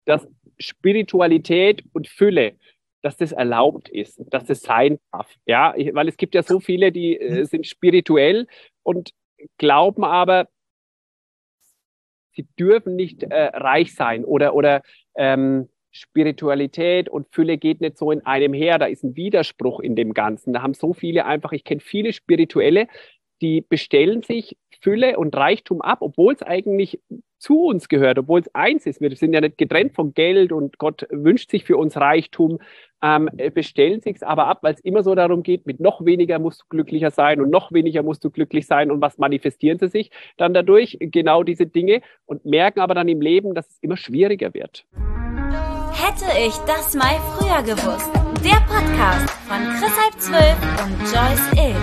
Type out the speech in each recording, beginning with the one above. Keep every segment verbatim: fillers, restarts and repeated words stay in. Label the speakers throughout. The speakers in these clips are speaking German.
Speaker 1: dass Spiritualität und Fülle, dass das erlaubt ist, dass das sein darf. Ja, ich, weil es gibt ja so viele, die äh, sind spirituell und glauben aber, sie dürfen nicht äh, reich sein oder, oder ähm, Spiritualität und Fülle geht nicht so in einem her. Da ist ein Widerspruch in dem Ganzen. Da haben so viele einfach, ich kenne viele Spirituelle, die bestellen sich Fülle und Reichtum ab, obwohl es eigentlich zu uns gehört, obwohl es eins ist. Wir sind ja nicht getrennt von Geld und Gott wünscht sich für uns Reichtum, ähm, bestellen sich es aber ab, weil es immer so darum geht, mit noch weniger musst du glücklicher sein und noch weniger musst du glücklich sein. Und was manifestieren sie sich dann dadurch? Genau diese Dinge und merken aber dann im Leben, dass es immer schwieriger wird.
Speaker 2: Hätte ich das mal früher gewusst. Der Podcast von Chris halb zwölf und Joyce Ill.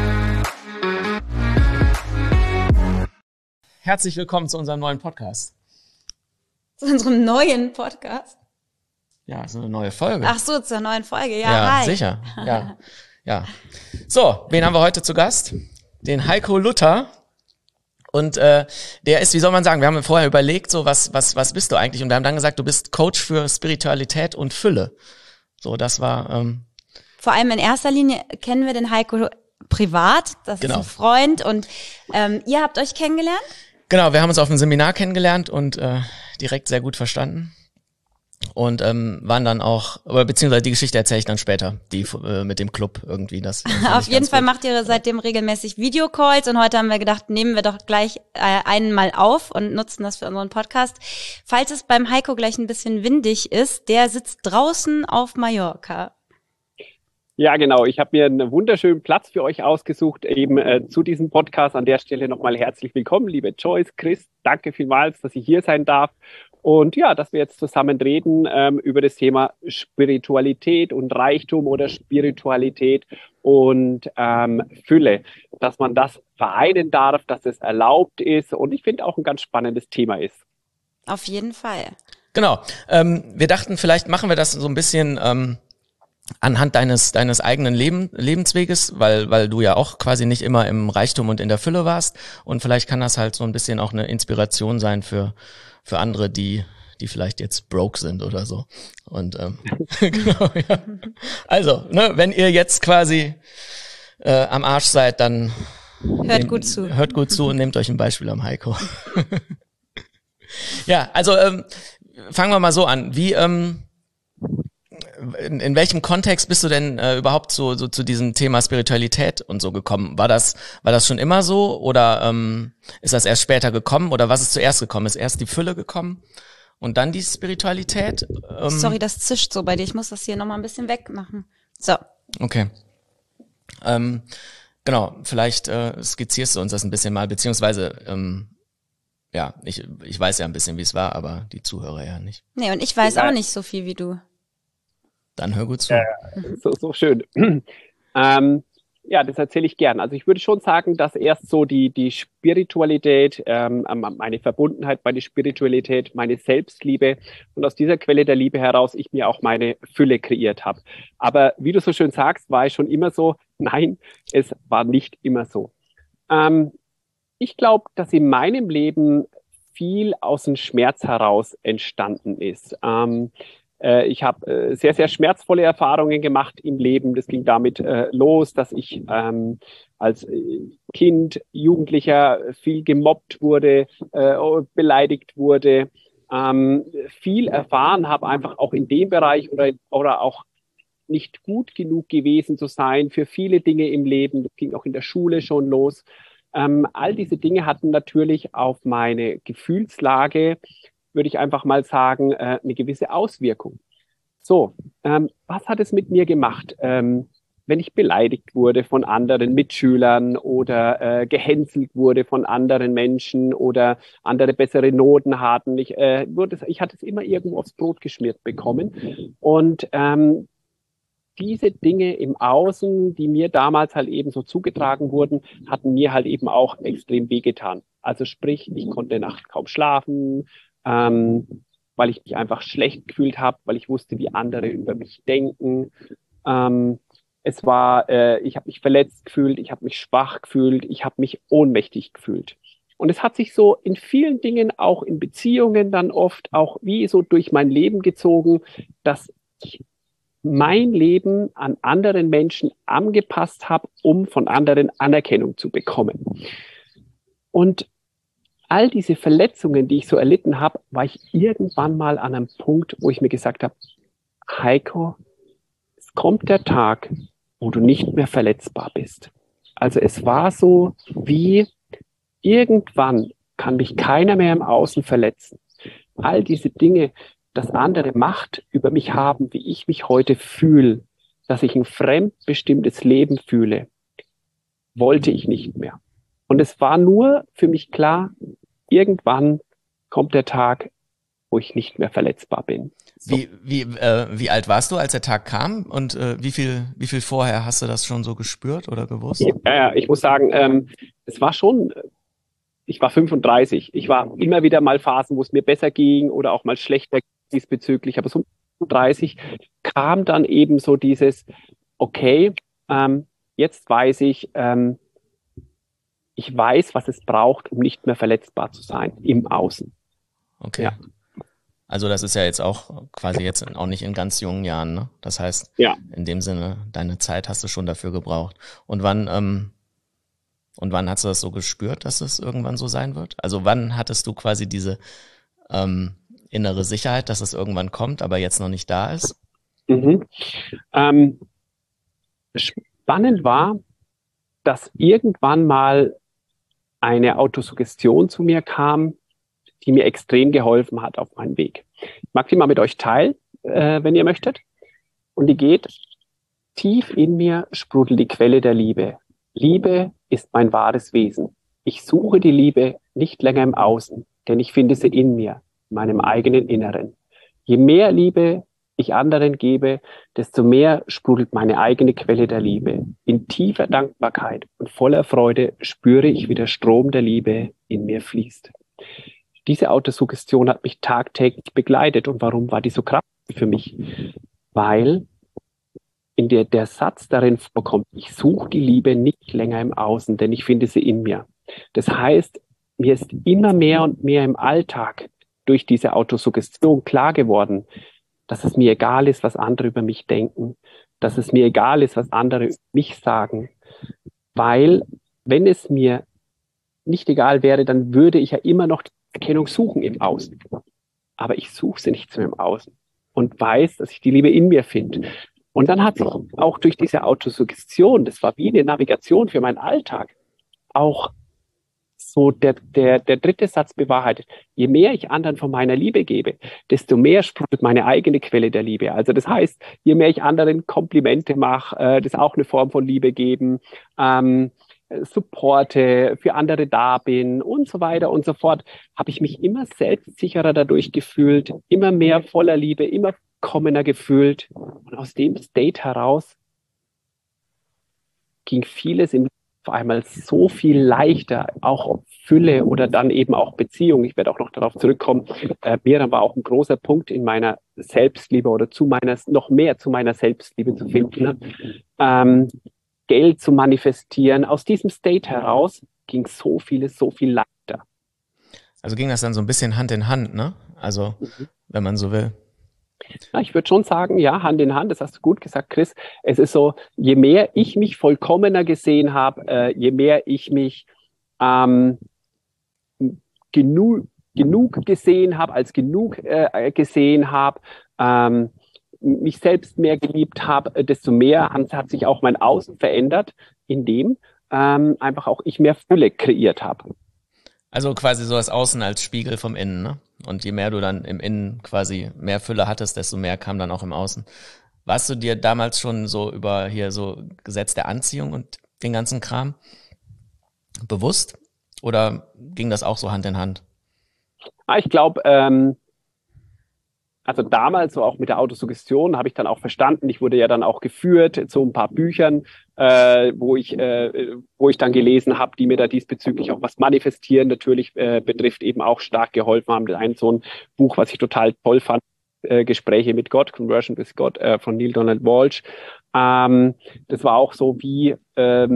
Speaker 3: Herzlich willkommen zu unserem neuen Podcast.
Speaker 4: Zu unserem neuen Podcast?
Speaker 3: Ja, ist eine neue Folge.
Speaker 4: Ach so, zur neuen Folge, ja,
Speaker 3: ja
Speaker 4: hi.
Speaker 3: Sicher, ja, ja. So, wen haben wir heute zu Gast? Den Heiko Luther. Und äh, der ist, wie soll man sagen, wir haben vorher überlegt, so was, was, was bist du eigentlich? Und wir haben dann gesagt, du bist Coach für Spiritualität und Fülle. So, das war... Ähm,
Speaker 4: Vor allem in erster Linie kennen wir den Heiko privat, das
Speaker 3: genau.
Speaker 4: ist ein Freund und ähm, ihr habt euch kennengelernt?
Speaker 3: Genau, wir haben uns auf einem Seminar kennengelernt und äh, direkt sehr gut verstanden. Und ähm, waren dann auch, aber beziehungsweise die Geschichte erzähle ich dann später, die äh, mit dem Club irgendwie. Das, das
Speaker 4: Auf jeden Fall gut. Macht ihr seitdem regelmäßig Videocalls und heute haben wir gedacht, nehmen wir doch gleich äh, einen mal auf und nutzen das für unseren Podcast. Falls es beim Heiko gleich ein bisschen windig ist, der sitzt draußen auf Mallorca.
Speaker 1: Ja, genau. Ich habe mir einen wunderschönen Platz für euch ausgesucht, eben äh, zu diesem Podcast. An der Stelle nochmal herzlich willkommen, liebe Joyce, Chris. Danke vielmals, dass ich hier sein darf. Und ja, dass wir jetzt zusammen reden ähm, über das Thema Spiritualität und Reichtum oder Spiritualität und ähm, Fülle. Dass man das vereinen darf, dass es erlaubt ist und ich finde auch ein ganz spannendes Thema ist.
Speaker 4: Auf jeden Fall.
Speaker 3: Genau. Ähm, wir dachten, vielleicht machen wir das so ein bisschen... Ähm anhand deines deines eigenen Leben, Lebensweges, weil weil du ja auch quasi nicht immer im Reichtum und in der Fülle warst und vielleicht kann das halt so ein bisschen auch eine Inspiration sein für für andere, die die vielleicht jetzt broke sind oder so. Und ähm, genau, ja. Also, ne, wenn ihr jetzt quasi äh, am Arsch seid, dann
Speaker 4: hört
Speaker 3: nehmt,
Speaker 4: gut zu.
Speaker 3: Hört gut zu und nehmt euch ein Beispiel am Heiko. Ja, also ähm, fangen wir mal so an. Wie ähm, In, in welchem Kontext bist du denn äh, überhaupt so, so zu diesem Thema Spiritualität und so gekommen? War das war das schon immer so oder ähm, ist das erst später gekommen oder was ist zuerst gekommen? Ist erst die Fülle gekommen und dann die Spiritualität? Ähm,
Speaker 4: Sorry, das zischt so bei dir. Ich muss das hier nochmal ein bisschen wegmachen. So.
Speaker 3: Okay. Ähm, genau, vielleicht äh, skizzierst du uns das ein bisschen mal, beziehungsweise ähm, ja, ich ich weiß ja ein bisschen, wie es war, aber die Zuhörer ja nicht.
Speaker 4: Nee, und ich weiß
Speaker 1: Ja.
Speaker 4: auch nicht so viel wie du.
Speaker 3: Dann hör gut zu.
Speaker 1: Äh, so, so schön. ähm, ja, das erzähle ich gern. Also ich würde schon sagen, dass erst so die, die Spiritualität, ähm, meine Verbundenheit, meine Spiritualität, meine Selbstliebe und aus dieser Quelle der Liebe heraus ich mir auch meine Fülle kreiert habe. Aber wie du so schön sagst, war es schon immer so? Nein, es war nicht immer so. Ähm, ich glaube, dass in meinem Leben viel aus dem Schmerz heraus entstanden ist. Ähm, Ich habe äh, sehr, sehr schmerzvolle Erfahrungen gemacht im Leben. Das ging damit äh, los, dass ich ähm, als Kind, Jugendlicher viel gemobbt wurde, äh, beleidigt wurde, ähm, viel erfahren habe, einfach auch in dem Bereich oder, oder auch nicht gut genug gewesen zu sein für viele Dinge im Leben. Das ging auch in der Schule schon los. Ähm, all diese Dinge hatten natürlich auf meine Gefühlslage, würde ich einfach mal sagen, äh, eine gewisse Auswirkung. So, ähm, was hat es mit mir gemacht, ähm, wenn ich beleidigt wurde von anderen Mitschülern oder äh, gehänselt wurde von anderen Menschen oder andere bessere Noten hatten? Ich, äh, wurde, ich hatte es immer irgendwo aufs Brot geschmiert bekommen. Und ähm, diese Dinge im Außen, die mir damals halt eben so zugetragen wurden, hatten mir halt eben auch extrem wehgetan. Also sprich, ich konnte nachts kaum schlafen, ähm, weil ich mich einfach schlecht gefühlt habe, weil ich wusste, wie andere über mich denken. Ähm, es war, äh, ich habe mich verletzt gefühlt, ich habe mich schwach gefühlt, ich habe mich ohnmächtig gefühlt. Und es hat sich so in vielen Dingen, auch in Beziehungen dann oft, auch wie so durch mein Leben gezogen, dass ich mein Leben an anderen Menschen angepasst habe, um von anderen Anerkennung zu bekommen. Und all diese Verletzungen, die ich so erlitten habe, war ich irgendwann mal an einem Punkt, wo ich mir gesagt habe, Heiko, es kommt der Tag, wo du nicht mehr verletzbar bist. Also es war so wie, irgendwann kann mich keiner mehr im Außen verletzen. All diese Dinge, dass andere Macht über mich haben, wie ich mich heute fühle, dass ich ein fremdbestimmtes Leben fühle, wollte ich nicht mehr. Und es war nur für mich klar, irgendwann kommt der Tag, wo ich nicht mehr verletzbar bin. So.
Speaker 3: Wie, wie, äh, wie alt warst du, als der Tag kam? Und äh, wie viel, wie viel vorher hast du das schon so gespürt oder gewusst?
Speaker 1: Ja, ich muss sagen, ähm, es war schon, ich war fünfunddreißig. Ich war immer wieder mal Phasen, wo es mir besser ging oder auch mal schlechter diesbezüglich. Aber so fünfunddreißig kam dann eben so dieses, okay, ähm, jetzt weiß ich, ähm, ich weiß, was es braucht, um nicht mehr verletzbar zu sein im Außen.
Speaker 3: Okay.
Speaker 1: Ja.
Speaker 3: Also das ist ja jetzt auch quasi jetzt auch nicht in ganz jungen Jahren, ne? Das heißt,
Speaker 1: ja.
Speaker 3: in dem Sinne, deine Zeit hast du schon dafür gebraucht. Und wann, ähm, und wann hast du das so gespürt, dass es irgendwann so sein wird? Also wann hattest du quasi diese ähm, innere Sicherheit, dass es irgendwann kommt, aber jetzt noch nicht da ist?
Speaker 1: Mhm. Ähm, spannend war, dass irgendwann mal eine Autosuggestion zu mir kam, die mir extrem geholfen hat auf meinem Weg. Ich mag die mal mit euch teilen, äh, wenn ihr möchtet. Und die geht, tief in mir sprudelt die Quelle der Liebe. Liebe ist mein wahres Wesen. Ich suche die Liebe nicht länger im Außen, denn ich finde sie in mir, in meinem eigenen Inneren. Je mehr Liebe ich anderen gebe, desto mehr sprudelt meine eigene Quelle der Liebe. In tiefer Dankbarkeit und voller Freude spüre ich, wie der Strom der Liebe in mir fließt. Diese Autosuggestion hat mich tagtäglich begleitet. Und warum war die so kraftvoll für mich? Weil in der, der Satz darin vorkommt, ich suche die Liebe nicht länger im Außen, denn ich finde sie in mir. Das heißt, mir ist immer mehr und mehr im Alltag durch diese Autosuggestion klar geworden, dass es mir egal ist, was andere über mich denken, dass es mir egal ist, was andere über mich sagen. Weil, wenn es mir nicht egal wäre, dann würde ich ja immer noch die Erkennung suchen im Außen. Aber ich suche sie nicht mehr im Außen und weiß, dass ich die Liebe in mir finde. Und dann hat sich auch durch diese Autosuggestion, das war wie eine Navigation für meinen Alltag, auch so der, der, der dritte Satz bewahrheitet. Je mehr ich anderen von meiner Liebe gebe, desto mehr sprudelt meine eigene Quelle der Liebe. Also das heißt, je mehr ich anderen Komplimente mache, äh, das ist auch eine Form von Liebe geben, ähm, supporte, für andere da bin und so weiter und so fort, habe ich mich immer selbstsicherer dadurch gefühlt, immer mehr voller Liebe, immer vollkommener gefühlt. Und aus dem State heraus ging vieles im auf einmal so viel leichter, auch Fülle oder dann eben auch Beziehung. Ich werde auch noch darauf zurückkommen. Äh, Miriam war auch ein großer Punkt in meiner Selbstliebe oder zu meiner, noch mehr zu meiner Selbstliebe zu finden. Ne? Ähm, Geld zu manifestieren. Aus diesem State heraus ging so vieles, so viel leichter.
Speaker 3: Also ging das dann so ein bisschen Hand in Hand, ne? Also, mhm. wenn man so will.
Speaker 1: Ja, ich würde schon sagen, ja, Hand in Hand, das hast du gut gesagt, Chris. Es ist so, je mehr ich mich vollkommener gesehen habe, äh, je mehr ich mich ähm, genug, genug gesehen habe, als genug äh, gesehen habe, ähm, mich selbst mehr geliebt habe, desto mehr hat, hat sich auch mein Außen verändert, indem ähm, einfach auch ich mehr Fülle kreiert habe.
Speaker 3: Also quasi so das Außen als Spiegel vom Innen, ne? Und je mehr du dann im Innen quasi mehr Fülle hattest, desto mehr kam dann auch im Außen. Warst du dir damals schon so über hier so Gesetz der Anziehung und den ganzen Kram bewusst? Oder ging das auch so Hand in Hand?
Speaker 1: Ah, ich glaube, ähm, also damals, so auch mit der Autosuggestion, habe ich dann auch verstanden. Ich wurde ja dann auch geführt zu ein paar Büchern, äh, wo ich, äh, wo ich dann gelesen habe, die mir da diesbezüglich auch was manifestieren natürlich äh, betrifft, eben auch stark geholfen haben. Das ein so ein Buch, was ich total toll fand, äh, Gespräche mit Gott, Conversion with God äh, von Neil Donald Walsh. Ähm, das war auch so wie ähm,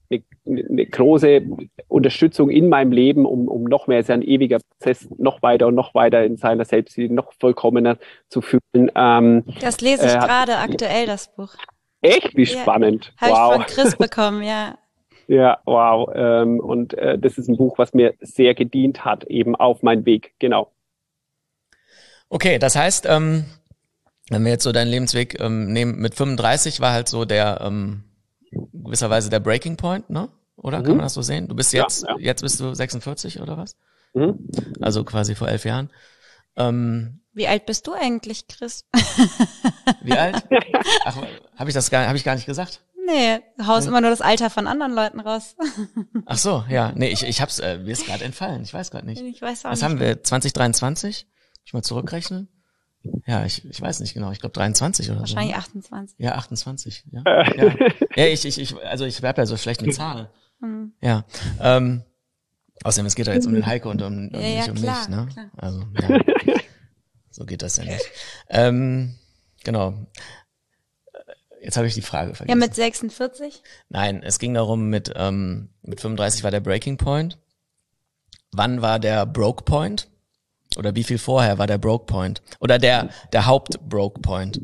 Speaker 1: eine, eine große Unterstützung in meinem Leben, um, um noch mehr, ist ja ein ewiger Prozess, noch weiter und noch weiter in seiner Selbstliebe, noch vollkommener zu fühlen. Ähm,
Speaker 4: das lese ich
Speaker 1: äh,
Speaker 4: gerade aktuell, das Buch.
Speaker 1: Echt? Wie
Speaker 4: ja,
Speaker 1: spannend.
Speaker 4: Habe
Speaker 1: wow.
Speaker 4: ich von Chris bekommen, ja.
Speaker 1: Ja, wow. Ähm, und äh, das ist ein Buch, was mir sehr gedient hat, eben auf meinen Weg, genau.
Speaker 3: Okay, das heißt, ähm, wenn wir jetzt so deinen Lebensweg ähm, nehmen, mit fünfunddreißig war halt so der, ähm, gewisserweise der Breaking Point, ne? Oder? Mhm. Kann man das so sehen? Du bist jetzt, ja, ja. jetzt bist du sechsundvierzig oder was? Mhm. Also quasi vor elf Jahren. Ähm,
Speaker 4: Wie alt bist du eigentlich, Chris?
Speaker 3: Wie alt? Ach, habe ich das gar, hab ich gar nicht gesagt?
Speaker 4: Nee, du haust hm. immer nur das Alter von anderen Leuten raus.
Speaker 3: Ach so, ja. Nee, ich, ich hab's, äh, mir ist gerade entfallen. Ich weiß gerade nicht.
Speaker 4: Ich weiß auch
Speaker 3: Was
Speaker 4: nicht.
Speaker 3: haben wir? zwanzig dreiundzwanzig? Ich mal zurückrechnen? Ja, ich, ich weiß nicht genau. Ich glaube dreiundzwanzig oder
Speaker 4: Wahrscheinlich
Speaker 3: so.
Speaker 4: Wahrscheinlich achtundzwanzig.
Speaker 3: Ja, achtundzwanzig. Ja, ja. ja ich, ich, ich, also ich werbe ja so schlecht mit Zahlen. Hm. Ja. Ähm, außerdem, es geht ja jetzt um den Heiko und um, um
Speaker 4: ja,
Speaker 3: nicht
Speaker 4: ja,
Speaker 3: um
Speaker 4: klar,
Speaker 3: mich, ne?
Speaker 4: Klar.
Speaker 3: Also, ja. So geht das ja nicht. Ähm, genau. Jetzt habe ich die Frage vergessen.
Speaker 4: Ja, mit sechsundvierzig?
Speaker 3: Nein, es ging darum, mit, ähm, mit fünfunddreißig war der Breaking Point. Wann war der Broke Point? Oder wie viel vorher war der Broke Point? Oder der, der Haupt-Broke Point?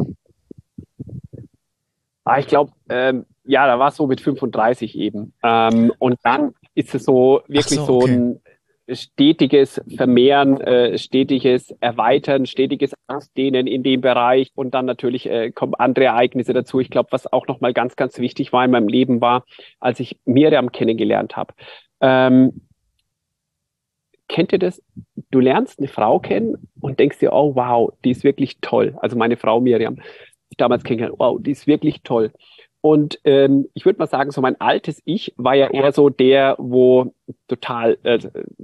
Speaker 1: Ah, ich glaube, ähm, ja, da war es so mit fünfunddreißig eben. Ähm, und dann ist es so wirklich so, so ein okay. stetiges Vermehren, äh, stetiges Erweitern, stetiges Ausdehnen in dem Bereich. Und dann natürlich äh, kommen andere Ereignisse dazu. Ich glaube, was auch nochmal ganz, ganz wichtig war in meinem Leben war, als ich Miriam kennengelernt habe. Ähm, kennt ihr das? Du lernst eine Frau kennen und denkst dir, oh wow, die ist wirklich toll. Also meine Frau Miriam, die ich damals kennengelernt, wow, die ist wirklich toll. Und ähm, ich würde mal sagen, so mein altes Ich war ja eher so der, wo total äh,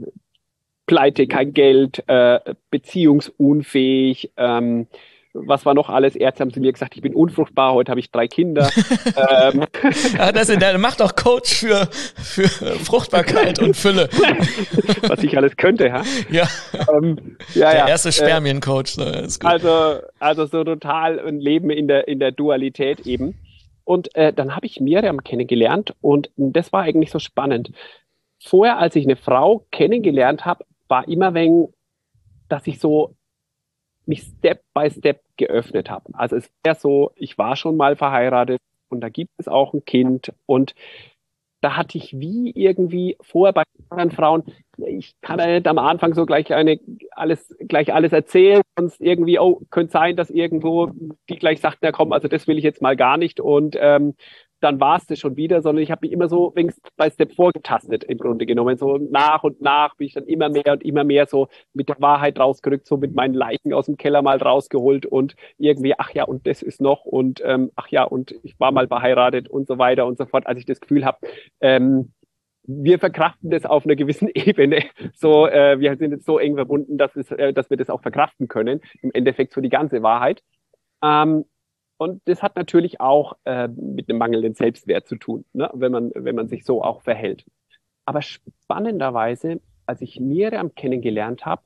Speaker 1: pleite, kein Geld, äh, beziehungsunfähig, ähm, was war noch alles? Ärzte haben zu mir gesagt, ich bin unfruchtbar, heute habe ich drei Kinder. ähm.
Speaker 3: Ja, das ist, der macht doch Coach für, für Fruchtbarkeit und Fülle.
Speaker 1: Was ich alles könnte, ja.
Speaker 3: Ja,
Speaker 1: ähm, ja
Speaker 3: der
Speaker 1: ja.
Speaker 3: erste Spermiencoach. So, ist gut.
Speaker 1: Also, also so total ein Leben in der, in der Dualität eben. Und äh, dann habe ich Miriam kennengelernt und das war eigentlich so spannend. Vorher, als ich eine Frau kennengelernt habe, war immer wenn, dass ich so mich Step by Step geöffnet habe. Also es wäre so, ich war schon mal verheiratet und da gibt es auch ein Kind und da hatte ich wie irgendwie vorher bei anderen Frauen, ich kann ja nicht am Anfang so gleich eine alles gleich alles erzählen, sonst irgendwie, oh, könnte sein, dass irgendwo die gleich sagten, ja komm, also das will ich jetzt mal gar nicht und ähm, dann war es das schon wieder, sondern ich habe mich immer so Step by Step vorgetastet im Grunde genommen. So nach und nach bin ich dann immer mehr und immer mehr so mit der Wahrheit rausgerückt, so mit meinen Leichen aus dem Keller mal rausgeholt und irgendwie, ach ja, und das ist noch und ähm, ach ja, und ich war mal verheiratet und so weiter und so fort, als ich das Gefühl habe, ähm, wir verkraften das auf einer gewissen Ebene. So, äh, wir sind jetzt so eng verbunden, dass, es, äh, dass wir das auch verkraften können. Im Endeffekt so die ganze Wahrheit. Ähm, Und das hat natürlich auch äh, mit einem mangelnden Selbstwert zu tun, ne? wenn man, wenn man sich so auch verhält. Aber spannenderweise, als ich Miriam kennengelernt habe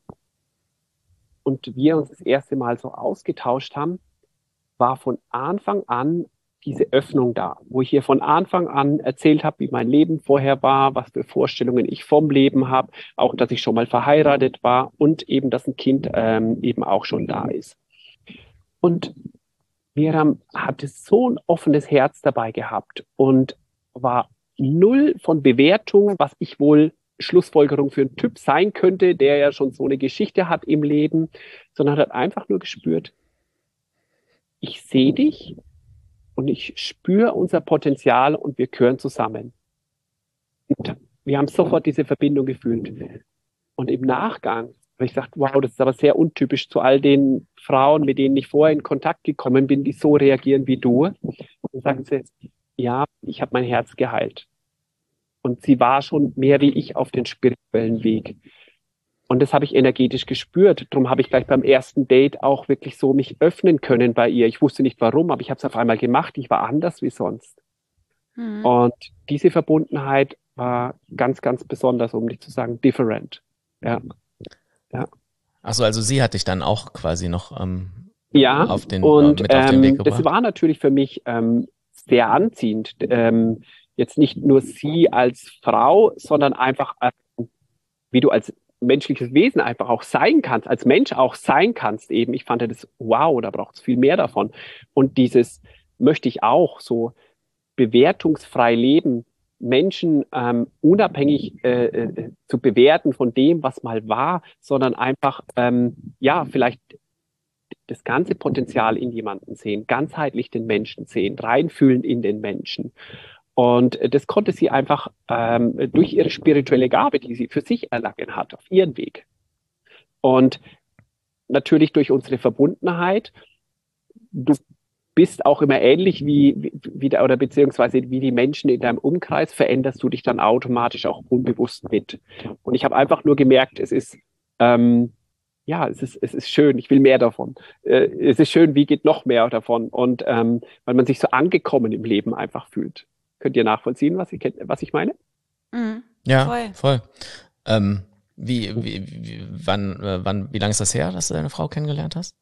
Speaker 1: und wir uns das erste Mal so ausgetauscht haben, war von Anfang an diese Öffnung da, wo ich hier von Anfang an erzählt habe, wie mein Leben vorher war, was für Vorstellungen ich vom Leben habe, auch, dass ich schon mal verheiratet war und eben, dass ein Kind ähm, eben auch schon da ist. Und Miriam hatte so ein offenes Herz dabei gehabt und war null von Bewertung, was ich wohl Schlussfolgerung für einen Typ sein könnte, der ja schon so eine Geschichte hat im Leben, sondern hat einfach nur gespürt, ich sehe dich und ich spüre unser Potenzial und wir gehören zusammen. Und wir haben sofort diese Verbindung gefühlt. Und im Nachgang habe ich gesagt, wow, das ist aber sehr untypisch zu all den Frauen, mit denen ich vorher in Kontakt gekommen bin, die so reagieren wie du. Und sagen sie, ja, ich habe mein Herz geheilt. Und sie war schon mehr wie ich auf den spirituellen Weg. Und das habe ich energetisch gespürt. Darum habe ich gleich beim ersten Date auch wirklich so mich öffnen können bei ihr. Ich wusste nicht warum, aber ich habe es auf einmal gemacht. Ich war anders wie sonst. Mhm. Und diese Verbundenheit war ganz, ganz besonders, um nicht zu sagen different. Ja. Ja.
Speaker 3: Ach so, also sie hat dich dann auch quasi noch ähm,
Speaker 1: ja,
Speaker 3: auf den,
Speaker 1: und,
Speaker 3: äh, mit auf den
Speaker 1: ähm,
Speaker 3: Weg gebracht.
Speaker 1: Das war natürlich für mich ähm, sehr anziehend. Ähm, jetzt nicht nur sie als Frau, sondern einfach, äh, wie du als menschliches Wesen einfach auch sein kannst, als Mensch auch sein kannst eben. Ich fand das, wow, da braucht es viel mehr davon. Und dieses möchte ich auch, so bewertungsfrei leben, Menschen ähm, unabhängig äh, äh, zu bewerten von dem, was mal war, sondern einfach, ähm, ja, vielleicht das ganze Potenzial in jemanden sehen, ganzheitlich den Menschen sehen, reinfühlen in den Menschen. Und das konnte sie einfach ähm, durch ihre spirituelle Gabe, die sie für sich erlangen hat, auf ihren Weg. Und natürlich durch unsere Verbundenheit. Du bist auch immer ähnlich wie, wie, wie oder beziehungsweise wie die Menschen in deinem Umkreis, veränderst du dich dann automatisch auch unbewusst mit. Und ich habe einfach nur gemerkt, es ist ähm, ja, es ist, es ist schön, ich will mehr davon. Äh, es ist schön, wie geht noch mehr davon? Und ähm, weil man sich so angekommen im Leben einfach fühlt. Könnt ihr nachvollziehen, was ich, was ich meine?
Speaker 4: Mhm.
Speaker 3: Ja,
Speaker 4: voll.
Speaker 3: voll. Ähm, wie, wie, wie, wann, äh, wann, wie lange ist das her, dass du deine Frau kennengelernt hast?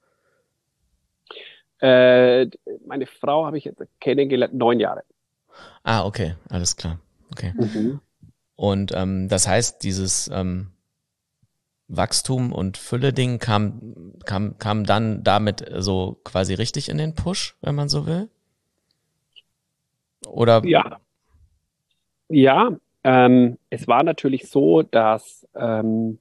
Speaker 1: Äh, meine Frau habe ich jetzt kennengelernt, neun Jahre.
Speaker 3: Ah, okay, alles klar. Okay.
Speaker 1: Mhm.
Speaker 3: Und ähm, das heißt, dieses ähm, Wachstum und Fülle-Ding kam, kam, kam dann damit so quasi richtig in den Push, wenn man so will? Oder?
Speaker 1: Ja. Ja, ähm, es war natürlich so, dass ähm,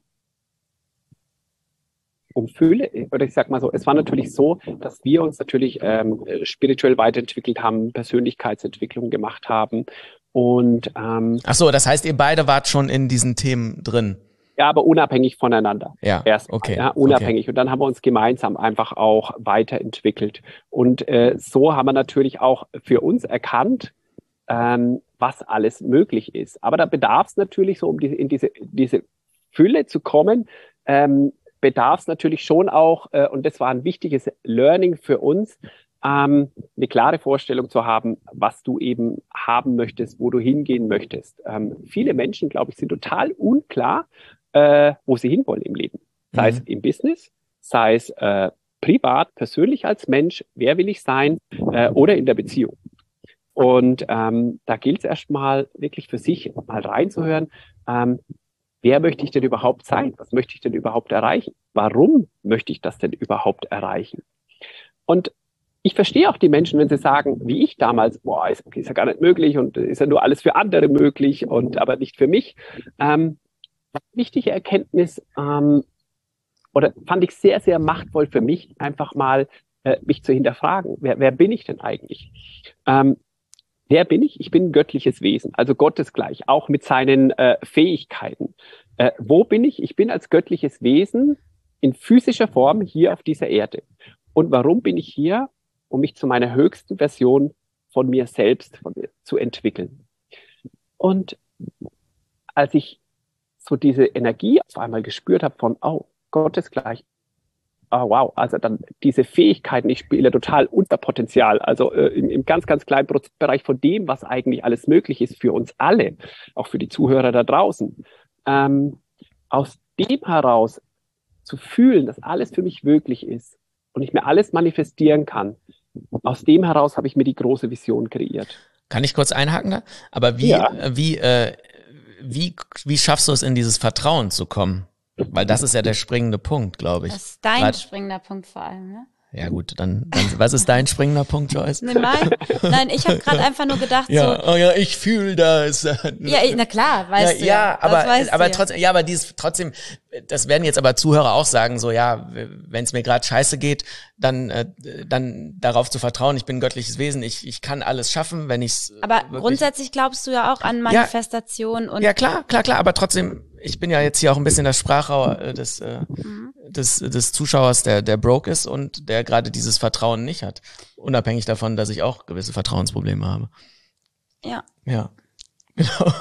Speaker 1: um Fülle, oder ich sag mal so, es war natürlich so, dass wir uns natürlich ähm, spirituell weiterentwickelt haben, Persönlichkeitsentwicklung gemacht haben und ähm,
Speaker 3: Ach so, das heißt, ihr beide wart schon in diesen Themen drin.
Speaker 1: ja, aber unabhängig voneinander.
Speaker 3: Ja,
Speaker 1: Erstmal,
Speaker 3: okay.
Speaker 1: Ja, unabhängig. Okay. Und dann haben wir uns gemeinsam einfach auch weiterentwickelt. Und äh, so haben wir natürlich auch für uns erkannt, ähm, was alles möglich ist. Aber da bedarf es natürlich so, um die, in diese, diese Fülle zu kommen, ähm, bedarf es natürlich schon auch, äh, und das war ein wichtiges Learning für uns, ähm, eine klare Vorstellung zu haben, was du eben haben möchtest, wo du hingehen möchtest. Ähm, viele Menschen, glaube ich, sind total unklar, äh, wo sie hinwollen im Leben. Sei mhm. es im Business, sei es äh, privat, persönlich als Mensch, wer will ich sein, äh, oder in der Beziehung. Und ähm, da gilt es erstmal wirklich für sich mal reinzuhören, ähm, wer möchte ich denn überhaupt sein? Was möchte ich denn überhaupt erreichen? Warum möchte ich das denn überhaupt erreichen? Und ich verstehe auch die Menschen, wenn sie sagen, wie ich damals, boah, ist, ist ja gar nicht möglich und ist ja nur alles für andere möglich und aber nicht für mich. Ähm, wichtige Erkenntnis ähm, oder fand ich sehr, sehr machtvoll für mich, einfach mal äh, mich zu hinterfragen. Wer, wer bin ich denn eigentlich? Ähm, wer bin ich? Ich bin ein göttliches Wesen, also gottesgleich, auch mit seinen äh, Fähigkeiten. Äh, wo bin ich? Ich bin als göttliches Wesen in physischer Form hier auf dieser Erde. Und warum bin ich hier? Um mich zu meiner höchsten Version von mir selbst von mir zu entwickeln. Und als ich so diese Energie auf einmal gespürt habe von, oh, Gottesgleich, oh wow, also dann diese Fähigkeiten, ich spiele total unter Potenzial, also äh, im, im ganz, ganz kleinen Bereich von dem, was eigentlich alles möglich ist für uns alle, auch für die Zuhörer da draußen. Ähm, aus dem heraus zu fühlen, dass alles für mich möglich ist und ich mir alles manifestieren kann, aus dem heraus habe ich mir die große Vision kreiert.
Speaker 3: Kann ich kurz einhaken da? Aber wie, ja. wie, äh, wie, wie schaffst du es, in dieses Vertrauen zu kommen? Weil das ist ja der springende Punkt, glaube ich.
Speaker 4: Das ist dein
Speaker 3: Grad,
Speaker 4: springender Punkt vor allem, ne?
Speaker 3: Ja gut, dann, dann was ist dein springender Punkt, Joyce?
Speaker 4: Nee, mein, nein, ich habe gerade einfach nur gedacht,
Speaker 3: ja,
Speaker 4: so.
Speaker 3: Oh ja, ich fühle das.
Speaker 4: Ja, na klar, weißt
Speaker 3: ja,
Speaker 4: du.
Speaker 3: Ja, ja aber, aber
Speaker 4: ja.
Speaker 3: trotzdem, ja, aber dies trotzdem, das werden jetzt aber Zuhörer auch sagen, so ja, wenn es mir gerade scheiße geht, dann, äh, dann darauf zu vertrauen, ich bin ein göttliches Wesen, ich, ich kann alles schaffen, wenn ich's.
Speaker 4: Aber grundsätzlich glaubst du ja auch an Manifestation
Speaker 3: ja,
Speaker 4: und.
Speaker 3: Ja, klar, klar, klar, aber trotzdem, ich bin ja jetzt hier auch ein bisschen das Sprachrohr äh, des, äh, mhm. des, des Zuschauers, der, der broke ist und der gerade dieses Vertrauen nicht hat. Unabhängig davon, dass ich auch gewisse Vertrauensprobleme habe.
Speaker 4: Ja.
Speaker 3: Ja, genau.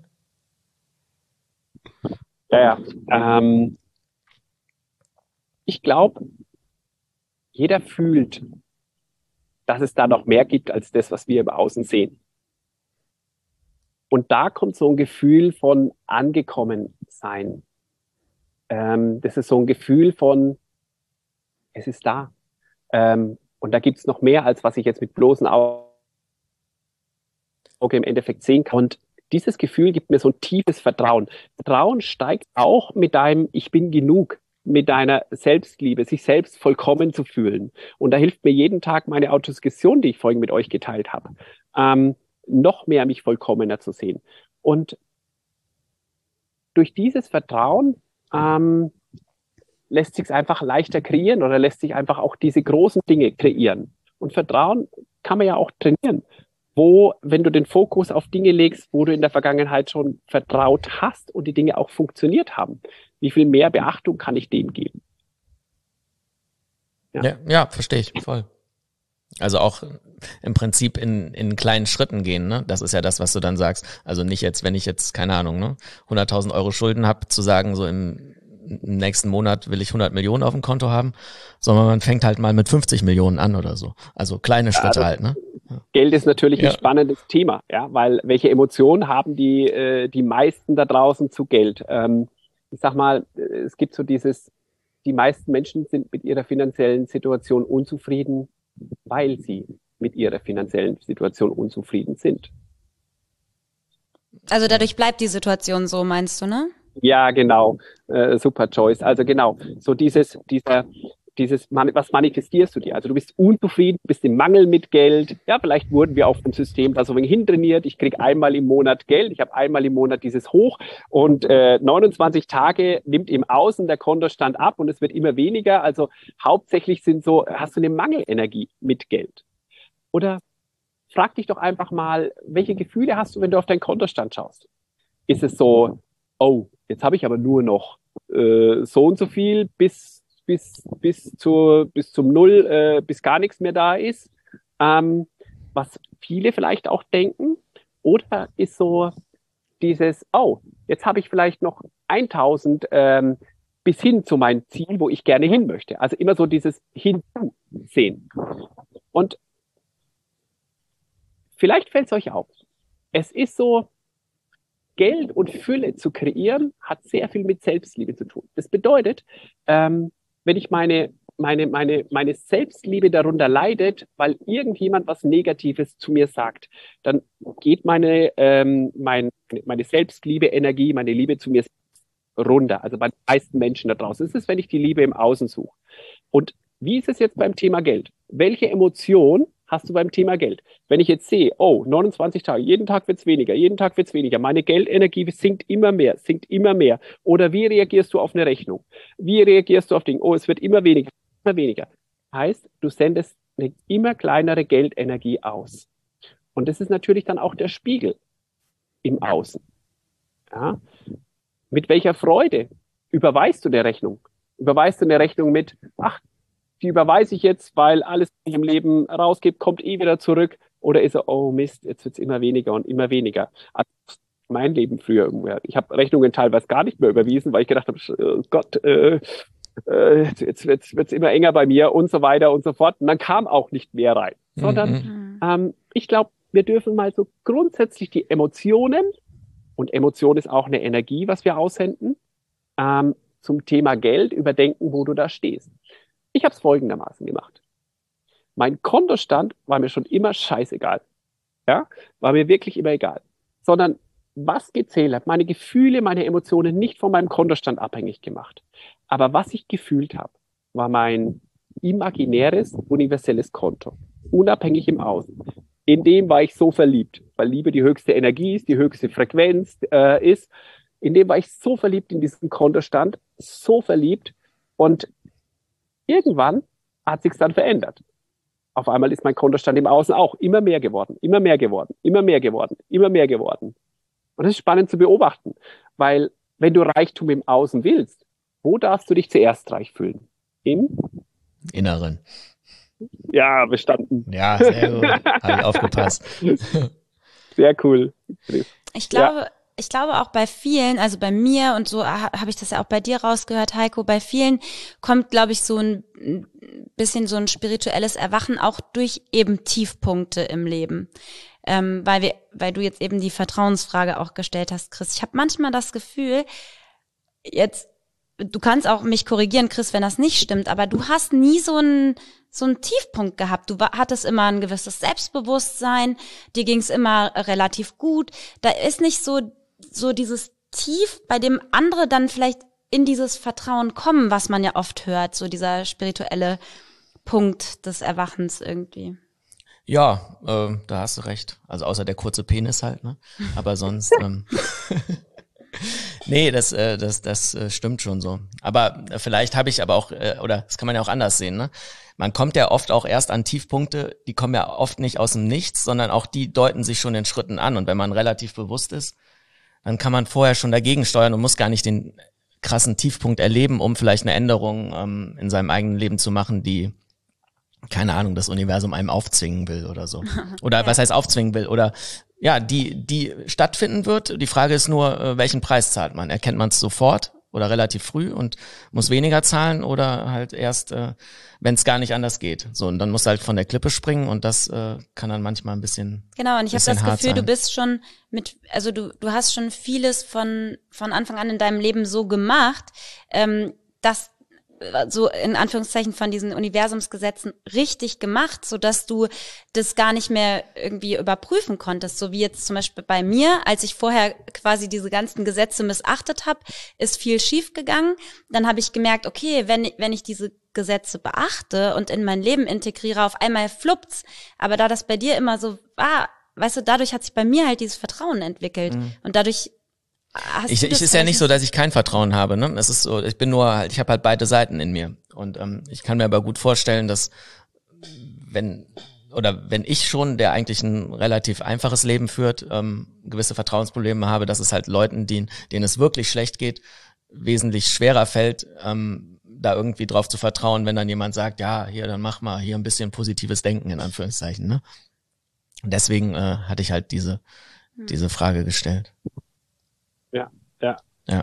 Speaker 1: Ja, ja. Ähm, ich glaube, jeder fühlt, dass es da noch mehr gibt als das, was wir im Außen sehen. Und da kommt so ein Gefühl von angekommen sein. Ähm, das ist so ein Gefühl von, es ist da. Ähm, und da gibt's noch mehr, als was ich jetzt mit bloßen Augen. Auge im Endeffekt sehen kann. Und dieses Gefühl gibt mir so ein tiefes Vertrauen. Vertrauen steigt auch mit deinem Ich bin genug, mit deiner Selbstliebe, sich selbst vollkommen zu fühlen. Und da hilft mir jeden Tag meine Autosuggestion, die ich vorhin mit euch geteilt habe, ähm, noch mehr mich vollkommener zu sehen. Und durch dieses Vertrauen ähm, lässt sich es einfach leichter kreieren oder lässt sich einfach auch diese großen Dinge kreieren. Und Vertrauen kann man ja auch trainieren. Wo, wenn du den Fokus auf Dinge legst, wo du in der Vergangenheit schon vertraut hast und die Dinge auch funktioniert haben, wie viel mehr Beachtung kann ich dem geben?
Speaker 3: Ja, ja, ja, verstehe ich voll. Also auch im Prinzip in, in kleinen Schritten gehen, ne? Das ist ja das, was du dann sagst. Also nicht jetzt, wenn ich jetzt, keine Ahnung, ne, hunderttausend Euro Schulden habe, zu sagen, so im, im nächsten Monat will ich hundert Millionen auf dem Konto haben, sondern man fängt halt mal mit fünfzig Millionen an oder so. Also kleine Schritte ja, halt, ne? Ja.
Speaker 1: Geld ist natürlich ja. ein spannendes Thema, ja, weil welche Emotionen haben die, äh, die meisten da draußen zu Geld? Ähm, ich sag mal, es gibt so dieses, die meisten Menschen sind mit ihrer finanziellen Situation unzufrieden, weil sie mit ihrer finanziellen Situation unzufrieden sind.
Speaker 4: Also dadurch bleibt die Situation so, meinst du, ne?
Speaker 1: Ja, genau. Äh, super, Joyce. Also genau, so dieses, dieser, dieses, was manifestierst du dir? Also du bist unzufrieden, bist im Mangel mit Geld. Ja, vielleicht wurden wir auf dem System da so ein wenig hintrainiert. Ich kriege einmal im Monat Geld, ich habe einmal im Monat dieses Hoch und äh, neunundzwanzig Tage nimmt im Außen der Kontostand ab und es wird immer weniger. Also hauptsächlich sind so, hast du eine Mangelenergie mit Geld. Oder frag dich doch einfach mal, welche Gefühle hast du, wenn du auf deinen Kontostand schaust? Ist es so, oh, jetzt habe ich aber nur noch äh, so und so viel bis bis bis zur bis zum Null, äh, bis gar nichts mehr da ist, ähm, was viele vielleicht auch denken. Oder ist so dieses, oh, jetzt habe ich vielleicht noch tausend ähm, bis hin zu meinem Ziel, wo ich gerne hin möchte. Also immer so dieses Hinzusehen. Und vielleicht fällt es euch auf. Es ist so, Geld und Fülle zu kreieren, hat sehr viel mit Selbstliebe zu tun. Das bedeutet, ähm, wenn ich meine, meine, meine, meine Selbstliebe darunter leidet, weil irgendjemand was Negatives zu mir sagt, dann geht meine, ähm, mein, meine Selbstliebe, Energie, meine Liebe zu mir runter. Also bei den meisten Menschen da draußen. Das ist, wenn ich die Liebe im Außen suche. Und wie ist es jetzt beim Thema Geld? Welche Emotion hast du beim Thema Geld? Wenn ich jetzt sehe, oh, neunundzwanzig Tage, jeden Tag wird's weniger, jeden Tag wird's weniger, meine Geldenergie sinkt immer mehr, sinkt immer mehr. Oder wie reagierst du auf eine Rechnung? Wie reagierst du auf Dinge? Oh, es wird immer weniger, immer weniger. Heißt, du sendest eine immer kleinere Geldenergie aus. Und das ist natürlich dann auch der Spiegel im Außen. Ja? Mit welcher Freude überweist du eine Rechnung? Überweist du eine Rechnung mit, ach, die überweise ich jetzt, weil alles, was ich im Leben rausgebe, kommt eh wieder zurück. Oder ist er, oh Mist, jetzt wird es immer weniger und immer weniger. Also mein Leben früher. Ich habe Rechnungen teilweise gar nicht mehr überwiesen, weil ich gedacht habe, oh Gott, äh, äh, jetzt wird es immer enger bei mir und so weiter und so fort. Und dann kam auch nicht mehr rein. Mhm. Sondern ähm, ich glaube, wir dürfen mal so grundsätzlich die Emotionen, und Emotion ist auch eine Energie, was wir aussenden, ähm, zum Thema Geld überdenken, wo du da stehst. Ich habe es folgendermaßen gemacht. Mein Kontostand war mir schon immer scheißegal. Ja, war mir wirklich immer egal. Sondern was gezählt hat, meine Gefühle, meine Emotionen nicht von meinem Kontostand abhängig gemacht. Aber was ich gefühlt habe, war mein imaginäres, universelles Konto. Unabhängig im Außen. In dem war ich so verliebt, weil Liebe die höchste Energie ist, die höchste Frequenz äh, ist. In dem war ich so verliebt in diesen Kontostand, so verliebt. Und irgendwann hat sich's dann verändert. Auf einmal ist mein Kontostand im Außen auch immer mehr geworden, immer mehr geworden, immer mehr geworden, immer mehr geworden. Und das ist spannend zu beobachten, weil wenn du Reichtum im Außen willst, wo darfst du dich zuerst reich fühlen? Im
Speaker 3: Inneren.
Speaker 1: Ja, bestanden.
Speaker 3: Ja, sehr gut. Habe ich aufgepasst.
Speaker 1: Sehr cool.
Speaker 4: Ich glaube, ja. Ich glaube auch bei vielen, also bei mir und so habe ich das ja auch bei dir rausgehört, Heiko, bei vielen kommt, glaube ich, so ein bisschen so ein spirituelles Erwachen auch durch eben Tiefpunkte im Leben. Ähm, weil wir, weil du jetzt eben die Vertrauensfrage auch gestellt hast, Chris. Ich habe manchmal das Gefühl, jetzt du kannst auch mich korrigieren, Chris, wenn das nicht stimmt, aber du hast nie so einen so einen Tiefpunkt gehabt. Du war, hattest immer ein gewisses Selbstbewusstsein, dir ging es immer relativ gut. Da ist nicht so so dieses Tief, bei dem andere dann vielleicht in dieses Vertrauen kommen, was man ja oft hört, so dieser spirituelle Punkt des Erwachens irgendwie.
Speaker 3: Ja, äh, da hast du recht. Also außer der kurze Penis halt, ne? Aber sonst ähm, nee, das äh, das das äh, stimmt schon so. Aber äh, vielleicht habe ich aber auch äh, oder das kann man ja auch anders sehen, ne? Man kommt ja oft auch erst an Tiefpunkte, die kommen ja oft nicht aus dem Nichts, sondern auch die deuten sich schon in Schritten an. Und wenn man relativ bewusst ist, dann kann man vorher schon dagegen steuern und muss gar nicht den krassen Tiefpunkt erleben, um vielleicht eine Änderung ähm, in seinem eigenen Leben zu machen, die, keine Ahnung, das Universum einem aufzwingen will oder so. Oder ja. was heißt aufzwingen will? Oder ja, die die stattfinden wird. Die Frage ist nur, welchen Preis zahlt man? Erkennt man es sofort oder relativ früh und muss weniger zahlen oder halt erst, äh, wenn es gar nicht anders geht. So, und dann musst du halt von der Klippe springen und das äh, kann dann manchmal ein bisschen
Speaker 4: Genau, und ich habe das Gefühl,
Speaker 3: sein.
Speaker 4: Du bist schon mit, also du du hast schon vieles von von Anfang an in deinem Leben so gemacht, ähm, dass so in Anführungszeichen von diesen Universumsgesetzen richtig gemacht, so dass du das gar nicht mehr irgendwie überprüfen konntest. So wie jetzt zum Beispiel bei mir, als ich vorher quasi diese ganzen Gesetze missachtet habe, ist viel schief gegangen. Dann habe ich gemerkt, okay, wenn, wenn ich diese Gesetze beachte und in mein Leben integriere, auf einmal fluppt's. Aber da das bei dir immer so war, weißt du, dadurch hat sich bei mir halt dieses Vertrauen entwickelt. Mhm. Und dadurch Hast
Speaker 3: ich, ich ist ja nicht so, dass ich kein Vertrauen habe, ne? Es ist so, ich bin nur halt, ich habe halt beide Seiten in mir und ähm, ich kann mir aber gut vorstellen, dass wenn oder wenn ich schon, der eigentlich ein relativ einfaches Leben führt, ähm, gewisse Vertrauensprobleme habe, dass es halt Leuten, denen, denen es wirklich schlecht geht, wesentlich schwerer fällt, ähm, da irgendwie drauf zu vertrauen, wenn dann jemand sagt, ja, hier, dann mach mal hier ein bisschen positives Denken in Anführungszeichen, ne? Und deswegen äh, hatte ich halt diese hm. diese Frage gestellt.
Speaker 1: Ja, ja.
Speaker 3: Ja.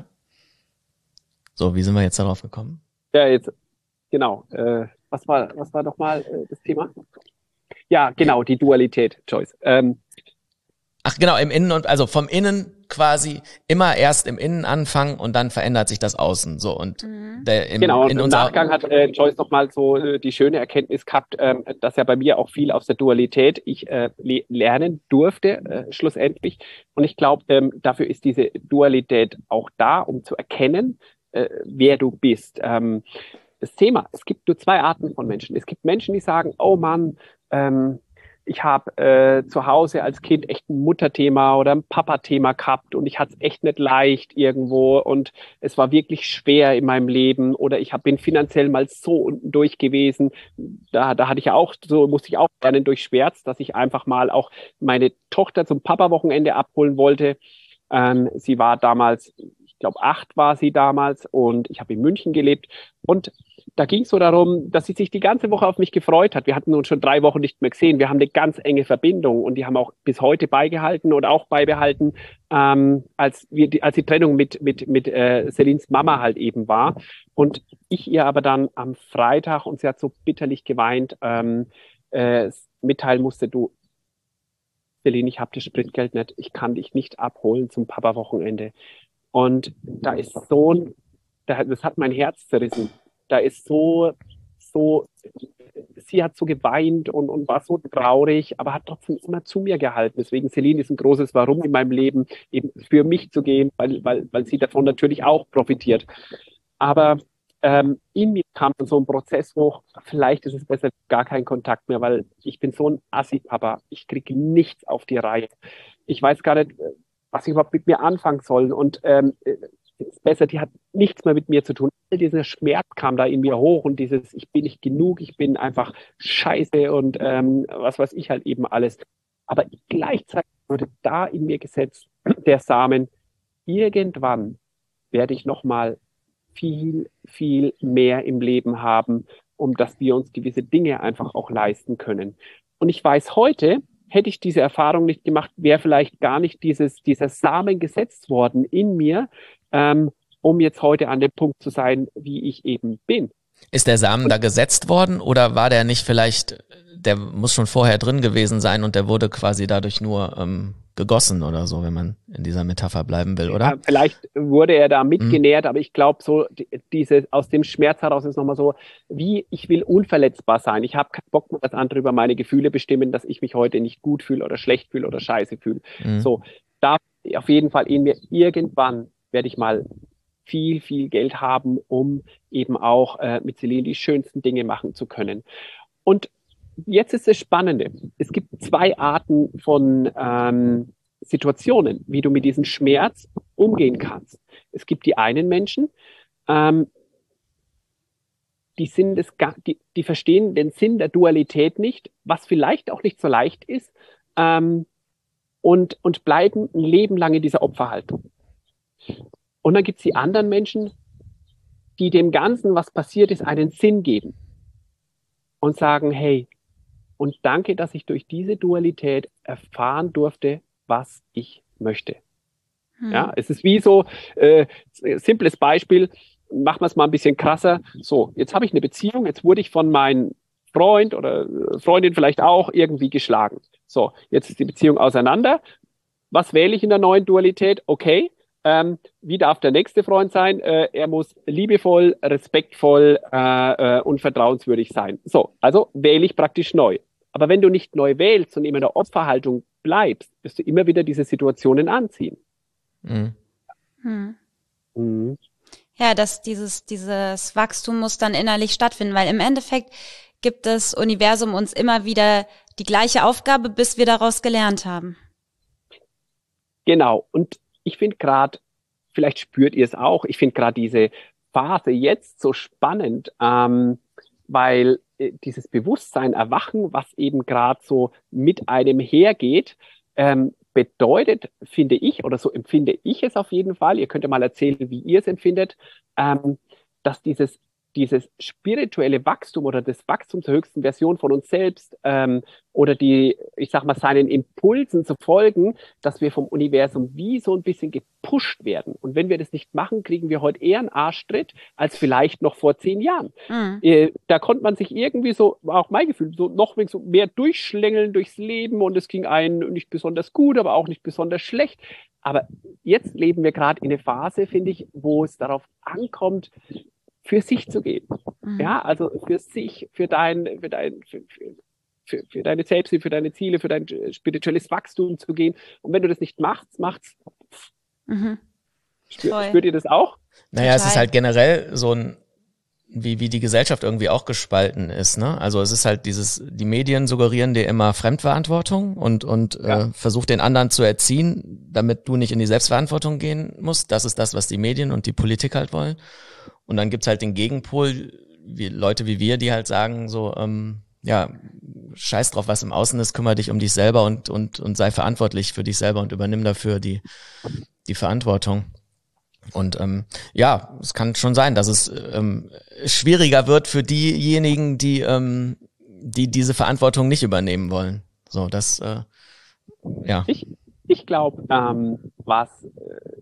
Speaker 3: So, wie sind wir jetzt darauf gekommen?
Speaker 1: Ja, jetzt, genau. Äh, was war, was war doch mal äh, das Thema? Ja, genau, die Dualität, Joyce. Ähm,
Speaker 3: Ach genau, im Innen und, also vom Innen quasi immer erst im Innen anfangen und dann verändert sich das Außen, so und mhm. der, im,
Speaker 1: genau,
Speaker 3: in
Speaker 1: im Nachgang hat äh, Joyce nochmal so äh, die schöne Erkenntnis gehabt, ähm, dass ja bei mir auch viel aus der Dualität ich äh, le- lernen durfte, äh, schlussendlich. Und ich glaube, ähm, dafür ist diese Dualität auch da, um zu erkennen, äh, wer du bist. Ähm, das Thema, es gibt nur zwei Arten von Menschen. Es gibt Menschen, die sagen, oh Mann, ähm, ich habe äh, zu Hause als Kind echt ein Mutterthema oder ein Papa-Thema gehabt und ich hatte es echt nicht leicht irgendwo und es war wirklich schwer in meinem Leben oder ich hab, bin finanziell mal so unten durch gewesen. Da, da hatte ich ja auch, so musste ich auch lernen durch Schmerz, dass ich einfach mal auch meine Tochter zum Papa-Wochenende abholen wollte. Ähm, sie war damals, ich glaube acht war sie damals und ich habe in München gelebt und da ging es so darum, dass sie sich die ganze Woche auf mich gefreut hat. Wir hatten uns schon drei Wochen nicht mehr gesehen. Wir haben eine ganz enge Verbindung und die haben auch bis heute beigehalten oder auch beibehalten, ähm, als wir die, als die Trennung mit mit mit äh, Celines Mama halt eben war. Und ich ihr aber dann am Freitag, und sie hat so bitterlich geweint, ähm, äh, mitteilen musste, du, Celine, ich habe das Spritgeld nicht, ich kann dich nicht abholen zum Papa-Wochenende. Und da ist so ein, das hat mein Herz zerrissen. Da ist so, so, sie hat so geweint und, und war so traurig, aber hat trotzdem immer zu mir gehalten. Deswegen, Celine ist ein großes Warum in meinem Leben, eben für mich zu gehen, weil, weil, weil sie davon natürlich auch profitiert. Aber ähm, in mir kam dann so ein Prozess hoch, vielleicht ist es besser, gar kein Kontakt mehr, weil ich bin so ein Assi-Papa. Ich kriege nichts auf die Reihe. Ich weiß gar nicht, was ich überhaupt mit mir anfangen soll. Und ähm, ist besser, die hat nichts mehr mit mir zu tun. All dieser Schmerz kam da in mir hoch und dieses, ich bin nicht genug, ich bin einfach scheiße und ähm, was weiß ich halt eben alles. Aber gleichzeitig wurde da in mir gesetzt, der Samen, irgendwann werde ich nochmal viel, viel mehr im Leben haben, um dass wir uns gewisse Dinge einfach auch leisten können. Und ich weiß heute, hätte ich diese Erfahrung nicht gemacht, wäre vielleicht gar nicht dieses, dieser Samen gesetzt worden in mir, ähm, um jetzt heute an dem Punkt zu sein, wie ich eben bin.
Speaker 3: Ist der Samen da gesetzt worden oder war der nicht vielleicht der muss schon vorher drin gewesen sein und der wurde quasi dadurch nur ähm, gegossen oder so, wenn man in dieser Metapher bleiben will, oder?
Speaker 1: Ja, vielleicht wurde er da mitgenährt,
Speaker 3: Mhm.
Speaker 1: aber ich glaube so, die- diese, aus dem Schmerz heraus ist nochmal so, wie ich will unverletzbar sein. Ich habe keinen Bock mehr, dass andere über meine Gefühle bestimmen, dass ich mich heute nicht gut fühle oder schlecht fühle oder scheiße fühle.
Speaker 3: Mhm.
Speaker 1: So, da auf jeden Fall in mir, irgendwann werde ich mal viel, viel Geld haben, um eben auch äh, mit Celine die schönsten Dinge machen zu können. Und jetzt ist das Spannende. Es gibt zwei Arten von ähm, Situationen, wie du mit diesem Schmerz umgehen kannst. Es gibt die einen Menschen, ähm, die, sind es, ga- die, die verstehen den Sinn der Dualität nicht, was vielleicht auch nicht so leicht ist, ähm, und, und bleiben ein Leben lang in dieser Opferhaltung. Und dann gibt es die anderen Menschen, die dem Ganzen, was passiert ist, einen Sinn geben und sagen, hey, und danke, dass ich durch diese Dualität erfahren durfte, was ich möchte.
Speaker 4: Hm.
Speaker 1: Ja, es ist wie so, äh, simples Beispiel, machen wir es mal ein bisschen krasser. So, jetzt habe ich eine Beziehung, jetzt wurde ich von meinem Freund oder Freundin vielleicht auch irgendwie geschlagen. So, jetzt ist die Beziehung auseinander. Was wähle ich in der neuen Dualität? Okay, ähm, wie darf der nächste Freund sein? Äh, er muss liebevoll, respektvoll äh, äh, und vertrauenswürdig sein. So, also wähle ich praktisch neu. Aber wenn du nicht neu wählst und immer in der Opferhaltung bleibst, wirst du immer wieder diese Situationen anziehen.
Speaker 3: Mhm.
Speaker 4: Hm.
Speaker 1: Mhm.
Speaker 4: Ja, dass dieses, dieses Wachstum muss dann innerlich stattfinden, weil im Endeffekt gibt das Universum uns immer wieder die gleiche Aufgabe, bis wir daraus gelernt haben.
Speaker 1: Genau. Und ich finde gerade, vielleicht spürt ihr es auch, ich finde gerade diese Phase jetzt so spannend, ähm, weil äh, dieses Bewusstsein erwachen, was eben gerade so mit einem hergeht, ähm, bedeutet, finde ich, oder so empfinde ich es auf jeden Fall, ihr könnt ja mal erzählen, wie ihr es empfindet, ähm, dass dieses, dieses spirituelle Wachstum oder das Wachstum zur höchsten Version von uns selbst ähm, oder die, ich sag mal, seinen Impulsen zu folgen, dass wir vom Universum wie so ein bisschen gepusht werden. Und wenn wir das nicht machen, kriegen wir heute eher einen Arschtritt als vielleicht noch vor zehn Jahren.
Speaker 4: Mhm.
Speaker 1: Äh, da konnte man sich irgendwie so, war auch mein Gefühl, so noch so mehr durchschlängeln durchs Leben und es ging einem nicht besonders gut, aber auch nicht besonders schlecht. Aber jetzt leben wir gerade in einer Phase, finde ich, wo es darauf ankommt, für sich zu gehen.
Speaker 4: Mhm.
Speaker 1: Ja, also für sich, für dein, für dein, für, für, für, für deine Selbstliebe, für deine Ziele, für dein spirituelles Wachstum zu gehen. Und wenn du das nicht machst, macht's.
Speaker 4: Mhm.
Speaker 1: Spür,
Speaker 4: Voll.
Speaker 1: spürt ihr das auch?
Speaker 3: Naja, es
Speaker 4: Total.
Speaker 3: ist halt generell so ein, wie, wie die Gesellschaft irgendwie auch gespalten ist, ne? Also es ist halt dieses, die Medien suggerieren dir immer Fremdverantwortung und, und
Speaker 1: Ja.
Speaker 3: äh, versuch den anderen zu erziehen, damit du nicht in die Selbstverantwortung gehen musst. Das ist das, was die Medien und die Politik halt wollen. Und dann gibt's halt den Gegenpol, wie Leute wie wir, die halt sagen so, ähm, ja, scheiß drauf, was im Außen ist, kümmere dich um dich selber und, und, und sei verantwortlich für dich selber und übernimm dafür die, die Verantwortung. Und ähm, ja, es kann schon sein, dass es ähm, schwieriger wird für diejenigen, die ähm, die diese Verantwortung nicht übernehmen wollen. So, das äh, ja.
Speaker 1: Ich, ich glaube, ähm, was, äh,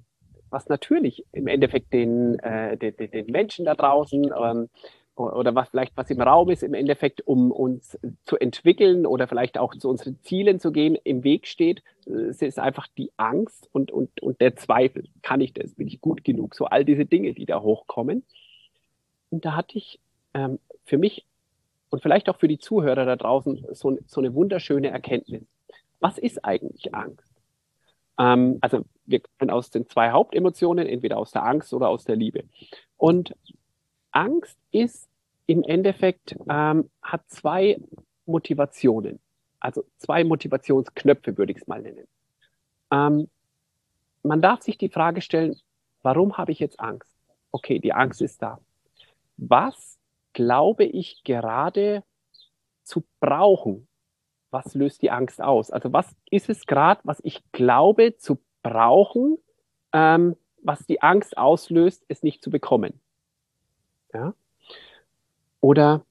Speaker 1: was natürlich im Endeffekt den, äh, den, den den Menschen da draußen ähm, oder was vielleicht was im Raum ist, im Endeffekt, um uns zu entwickeln oder vielleicht auch zu unseren Zielen zu gehen, im Weg steht, es ist einfach die Angst und, und, und der Zweifel. Kann ich das? Bin ich gut genug? So all diese Dinge, die da hochkommen. Und da hatte ich ähm, für mich und vielleicht auch für die Zuhörer da draußen so, so eine wunderschöne Erkenntnis. Was ist eigentlich Angst? Ähm, also wir können aus den zwei Hauptemotionen, entweder aus der Angst oder aus der Liebe. Und Angst ist im Endeffekt, ähm, hat zwei Motivationen. Also zwei Motivationsknöpfe, würde ich es mal nennen. Ähm, man darf sich die Frage stellen, warum habe ich jetzt Angst? Okay, die Angst ist da. Was glaube ich gerade zu brauchen? Was löst die Angst aus? Also was ist es gerade, was ich glaube zu brauchen, ähm, was die Angst auslöst, es nicht zu bekommen? Ja? Oder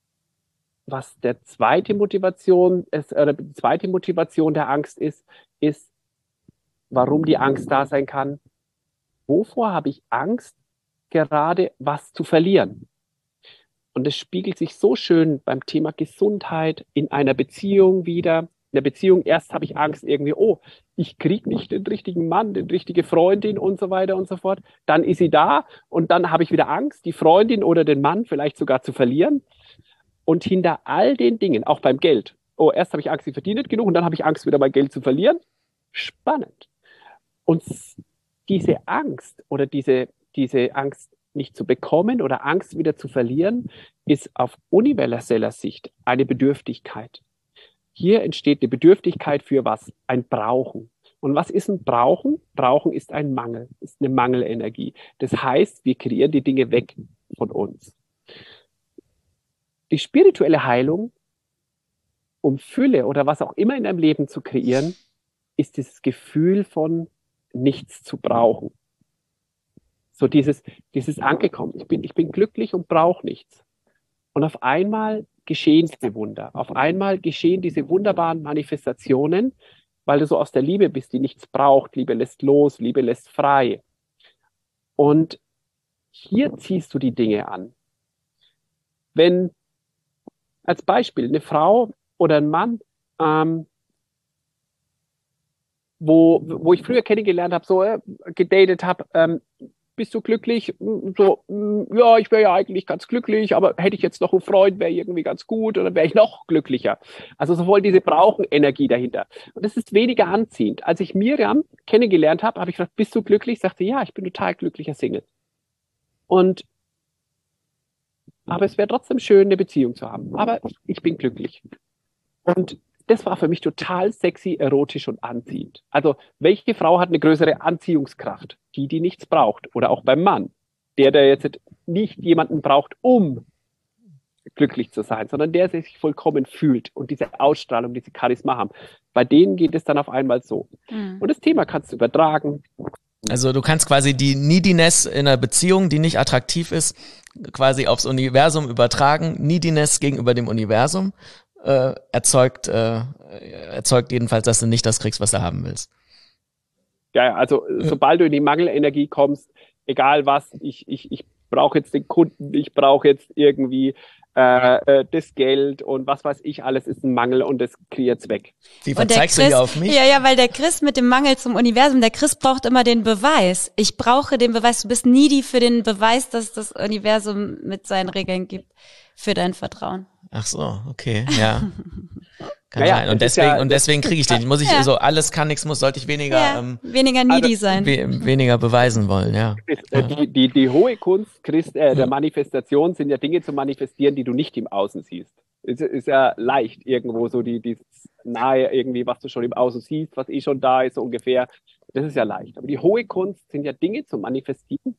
Speaker 1: was der zweite Motivation ist, oder die zweite Motivation der Angst ist, ist, warum die Angst da sein kann. Wovor habe ich Angst, gerade was zu verlieren? Und es spiegelt sich so schön beim Thema Gesundheit in einer Beziehung wieder. In der Beziehung erst habe ich Angst irgendwie, oh, ich kriege nicht den richtigen Mann, die richtige Freundin und so weiter und so fort. Dann ist sie da und dann habe ich wieder Angst, die Freundin oder den Mann vielleicht sogar zu verlieren. Und hinter all den Dingen, auch beim Geld, oh, erst habe ich Angst, ich verdiene nicht genug und dann habe ich Angst, wieder mein Geld zu verlieren. Spannend. Und diese Angst oder diese, diese Angst nicht zu bekommen oder Angst wieder zu verlieren, ist auf universeller Sicht eine Bedürftigkeit. Hier entsteht eine Bedürftigkeit für was? Ein Brauchen. Und was ist ein Brauchen? Brauchen ist ein Mangel, ist eine Mangelenergie. Das heißt, wir kreieren die Dinge weg von uns. Die spirituelle Heilung, um Fülle oder was auch immer in deinem Leben zu kreieren, ist dieses Gefühl von nichts zu brauchen. So dieses, dieses angekommen. Ich bin, ich bin glücklich und brauche nichts. Und auf einmal geschehen diese Wunder. Auf einmal geschehen diese wunderbaren Manifestationen, weil du so aus der Liebe bist, die nichts braucht. Liebe lässt los, Liebe lässt frei. Und hier ziehst du die Dinge an. Wenn als Beispiel eine Frau oder ein Mann, ähm, wo, wo ich früher kennengelernt habe, so äh, gedatet habe, ähm, bist du glücklich? So, ja, ich wäre ja eigentlich ganz glücklich, aber hätte ich jetzt noch einen Freund, wäre irgendwie ganz gut oder wäre ich noch glücklicher. Also sowohl diese Brauchen-Energie dahinter. Und das ist weniger anziehend. Als ich Miriam kennengelernt habe, habe ich gefragt, bist du glücklich? Sagte, ja, ich bin total glücklicher Single. Und aber es wäre trotzdem schön, eine Beziehung zu haben. Aber ich bin glücklich. Und das war für mich total sexy, erotisch und anziehend. Also, welche Frau hat eine größere Anziehungskraft? Die, die nichts braucht. Oder auch beim Mann. Der, der jetzt nicht jemanden braucht, um glücklich zu sein, sondern der sich vollkommen fühlt und diese Ausstrahlung, diese Charisma haben. Bei denen geht es dann auf einmal so. Mhm. Und das Thema kannst du übertragen.
Speaker 3: Also du kannst quasi die Neediness in einer Beziehung, die nicht attraktiv ist, quasi aufs Universum übertragen. Neediness gegenüber dem Universum äh, erzeugt äh, erzeugt jedenfalls, dass du nicht das kriegst, was du haben willst.
Speaker 1: Ja, also sobald du in die Mangelenergie kommst, egal was, ich ich ich brauche jetzt den Kunden, ich brauche jetzt irgendwie äh, das Geld und was weiß ich, alles ist ein Mangel und das kreiert's weg.
Speaker 3: Wie verzeigst du hier auf mich?
Speaker 4: Ja, ja, weil der Chris mit dem Mangel zum Universum, der Chris braucht immer den Beweis. Ich brauche den Beweis, du bist needy für den Beweis, dass das Universum mit seinen Regeln gibt für dein Vertrauen.
Speaker 3: Ach so, okay, ja. Kann
Speaker 1: naja,
Speaker 3: sein. Und deswegen, ja, und deswegen kriege ich den. Muss ich
Speaker 4: ja.
Speaker 3: so alles kann, nichts muss, sollte ich weniger
Speaker 4: ja,
Speaker 3: ähm,
Speaker 4: weniger needy
Speaker 1: also,
Speaker 4: sein.
Speaker 3: We- weniger beweisen wollen, ja.
Speaker 1: ja. Die, die, die hohe Kunst Christ, äh, der Manifestation sind ja Dinge zu manifestieren, die du nicht im Außen siehst. Es ist ja leicht irgendwo so die, die nahe irgendwie, was du schon im Außen siehst, was eh schon da ist, so ungefähr. Das ist ja leicht. Aber die hohe Kunst sind ja Dinge zu manifestieren,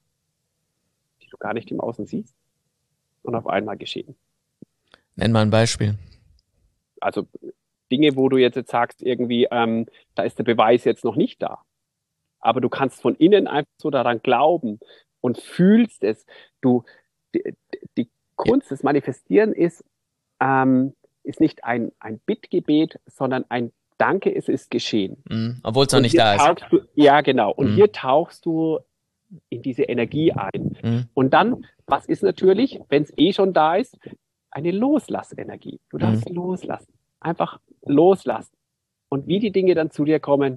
Speaker 1: die du gar nicht im Außen siehst und auf einmal geschehen.
Speaker 3: Nenn mal ein Beispiel.
Speaker 1: Also Dinge, wo du jetzt, jetzt sagst, irgendwie, ähm, da ist der Beweis jetzt noch nicht da. Aber du kannst von innen einfach so daran glauben und fühlst es. Du, die, die Kunst des Manifestieren ist, ähm, ist nicht ein, ein Bittgebet, sondern ein Danke, es ist geschehen.
Speaker 3: Mhm. Obwohl es noch nicht da ist.
Speaker 1: Du, ja, genau. Und
Speaker 3: mhm.
Speaker 1: hier tauchst du in diese Energie ein.
Speaker 3: Mhm.
Speaker 1: Und dann, was ist natürlich, wenn es eh schon da ist, eine Loslassenergie. Du darfst mhm. loslassen. Einfach loslassen. Und wie die Dinge dann zu dir kommen,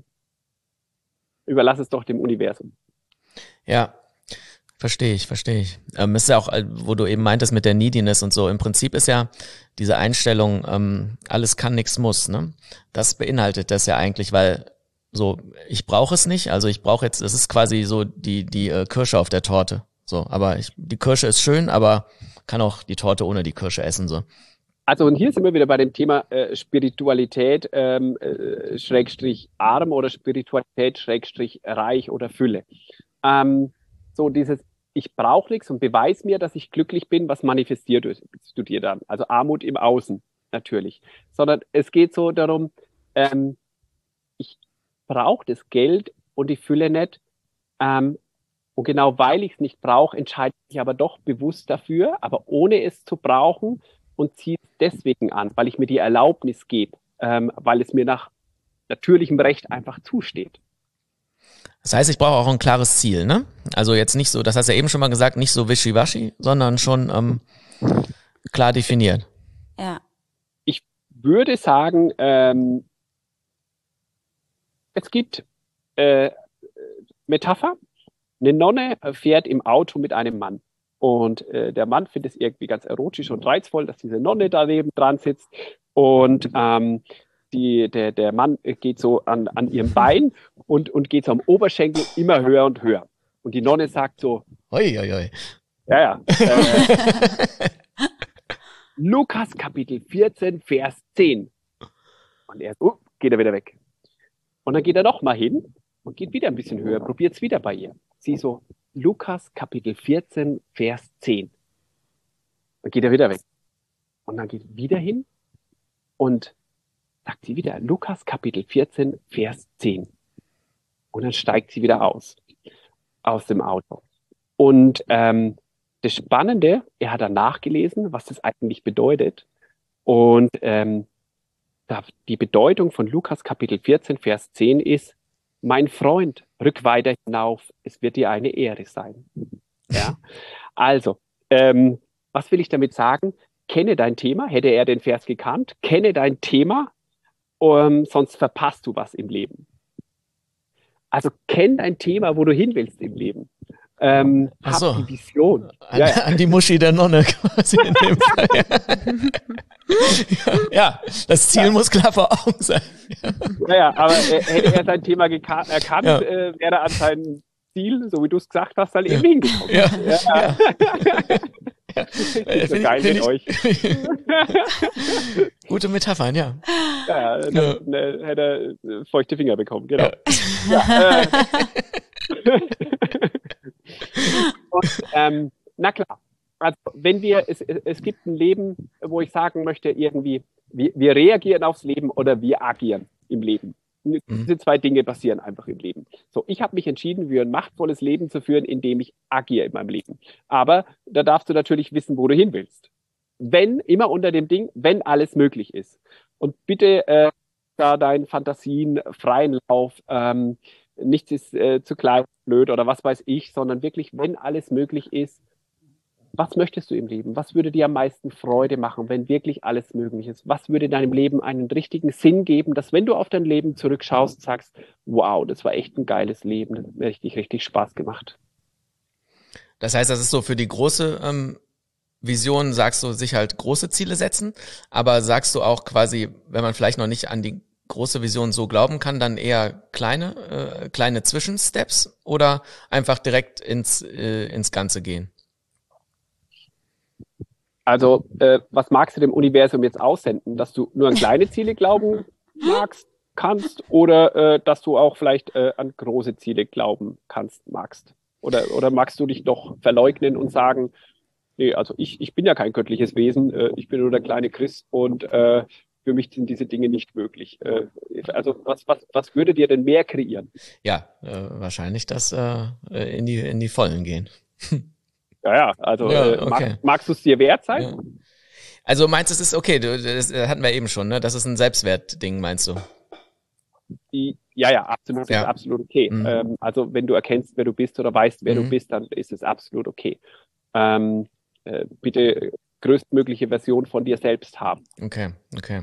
Speaker 1: überlass es doch dem Universum.
Speaker 3: Ja, verstehe ich, verstehe ich. Ähm, ist ja auch, wo du eben meintest mit der Neediness und so, im Prinzip ist ja diese Einstellung, ähm, alles kann, nichts muss, ne? Das beinhaltet das ja eigentlich, weil so, ich brauche es nicht, also ich brauche jetzt, das ist quasi so die, die äh, Kirsche auf der Torte. So, aber ich, die Kirsche ist schön, aber kann auch die Torte ohne die Kirsche essen, so.
Speaker 1: Also und hier sind wir wieder bei dem Thema äh, Spiritualität ähm, äh, Schrägstrich arm oder Spiritualität Schrägstrich reich oder Fülle. Ähm, so dieses, ich brauche nichts und beweis mir, dass ich glücklich bin, was manifestiert du dir dann? Also Armut im Außen natürlich. Sondern es geht so darum, ähm, ich brauche das Geld und die Fülle nicht. Ähm, und genau weil ich es nicht brauche, entscheide ich aber doch bewusst dafür, aber ohne es zu brauchen, und ziehe es deswegen an, weil ich mir die Erlaubnis gebe, ähm, weil es mir nach natürlichem Recht einfach zusteht.
Speaker 3: Das heißt, ich brauche auch ein klares Ziel, ne? Also jetzt nicht so, das hast du ja eben schon mal gesagt, nicht so wischiwaschi, sondern schon ähm, klar definiert.
Speaker 4: Ja.
Speaker 1: Ich würde sagen, ähm, es gibt äh, Metapher. Eine Nonne fährt im Auto mit einem Mann. Und äh, der Mann findet es irgendwie ganz erotisch und reizvoll, dass diese Nonne daneben dran sitzt. Und ähm, die, der, der Mann geht so an, an ihrem Bein und, und geht so am Oberschenkel immer höher und höher. Und die Nonne sagt so,
Speaker 3: Oi, oi, oi.
Speaker 1: ja, ja. Äh, Lukas Kapitel vierzehn, Vers zehn. Und er oh, geht er wieder weg. Und dann geht er nochmal hin und geht wieder ein bisschen höher, probiert es wieder bei ihr. Sie so, Lukas Kapitel vierzehn, Vers zehn. Dann geht er wieder weg. Und dann geht er wieder hin und sagt sie wieder, Lukas Kapitel vierzehn, Vers zehn. Und dann steigt sie wieder aus, aus dem Auto. Und ähm, das Spannende, er hat dann nachgelesen, was das eigentlich bedeutet. Und ähm, die Bedeutung von Lukas Kapitel vierzehn, Vers zehn ist, mein Freund, rück weiter hinauf, es wird dir eine Ehre sein. Ja? Also, ähm, was will ich damit sagen? Kenne dein Thema, hätte er den Vers gekannt, kenne dein Thema, um, sonst verpasst du was im Leben. Also kenn dein Thema, wo du hin willst im Leben. Ähm, hab
Speaker 3: so.
Speaker 1: die Vision.
Speaker 3: An,
Speaker 1: Ja, ja.
Speaker 3: an die Muschi der Nonne quasi in dem Fall. ja, ja, das Ziel muss klar vor Augen sein.
Speaker 1: Ja, ja, aber äh, hätte er sein Thema geka- erkannt,
Speaker 3: Ja.
Speaker 1: äh, wäre er an sein Ziel, so wie du es gesagt hast, dann
Speaker 3: Ja.
Speaker 1: eben hingekommen.
Speaker 3: Ja.
Speaker 1: Ja.
Speaker 3: Ja.
Speaker 1: Das
Speaker 3: Äh,
Speaker 1: ist so
Speaker 3: find
Speaker 1: geil
Speaker 3: ich-
Speaker 1: mit euch.
Speaker 3: Gute Metaphern, ja.
Speaker 1: Ja, dann,
Speaker 3: Ja.
Speaker 1: dann hätte er äh, feuchte Finger bekommen, genau.
Speaker 3: Ja.
Speaker 1: Ja, äh. Und, ähm, na klar, also wenn wir, es, es es gibt ein Leben, wo ich sagen möchte, irgendwie, wir, wir reagieren aufs Leben oder wir agieren im Leben. Diese zwei Dinge passieren einfach im Leben. So, ich habe mich entschieden, für ein machtvolles Leben zu führen, indem ich agiere in meinem Leben. Aber da darfst du natürlich wissen, wo du hin willst. Wenn, immer unter dem Ding, wenn alles möglich ist. Und bitte äh, da deinen Fantasien freien Lauf, ähm, nichts ist äh, zu klein, blöd oder was weiß ich, sondern wirklich, wenn alles möglich ist, was möchtest du im Leben? Was würde dir am meisten Freude machen, wenn wirklich alles möglich ist? Was würde deinem Leben einen richtigen Sinn geben, dass wenn du auf dein Leben zurückschaust, sagst, wow, das war echt ein geiles Leben, das hat mir richtig, richtig Spaß gemacht.
Speaker 3: Das heißt, das ist so für die große ähm, Vision, sagst du, sich halt große Ziele setzen, aber sagst du auch quasi, wenn man vielleicht noch nicht an die große Vision so glauben kann, dann eher kleine, äh, kleine Zwischensteps oder einfach direkt ins, äh, ins Ganze gehen?
Speaker 1: Also, äh, was magst du dem Universum jetzt aussenden? Dass du nur an kleine Ziele glauben magst, kannst oder äh, dass du auch vielleicht äh, an große Ziele glauben kannst, magst? Oder, oder magst du dich doch verleugnen und sagen, nee, also ich, ich bin ja kein göttliches Wesen, äh, ich bin nur der kleine Chris und äh, für mich sind diese Dinge nicht möglich. Äh, also was, was, was würde dir denn mehr kreieren?
Speaker 3: Ja, äh, wahrscheinlich das äh, in die in die Vollen gehen.
Speaker 1: Ja, ja, also
Speaker 3: Ja,
Speaker 1: äh,
Speaker 3: okay.
Speaker 1: mag, magst du es dir wert sein?
Speaker 3: Ja. Also meinst du, es ist okay, du, das hatten wir eben schon, ne? Das ist ein Selbstwertding, meinst du?
Speaker 1: Die, ja, ja, absolut,
Speaker 3: Ja.
Speaker 1: ist absolut okay.
Speaker 3: Mhm.
Speaker 1: Ähm, also wenn du erkennst, wer du bist oder weißt, wer
Speaker 3: Mhm.
Speaker 1: du bist, dann ist es absolut okay. Ähm, äh, bitte größtmögliche Version von dir selbst haben.
Speaker 3: Okay, okay.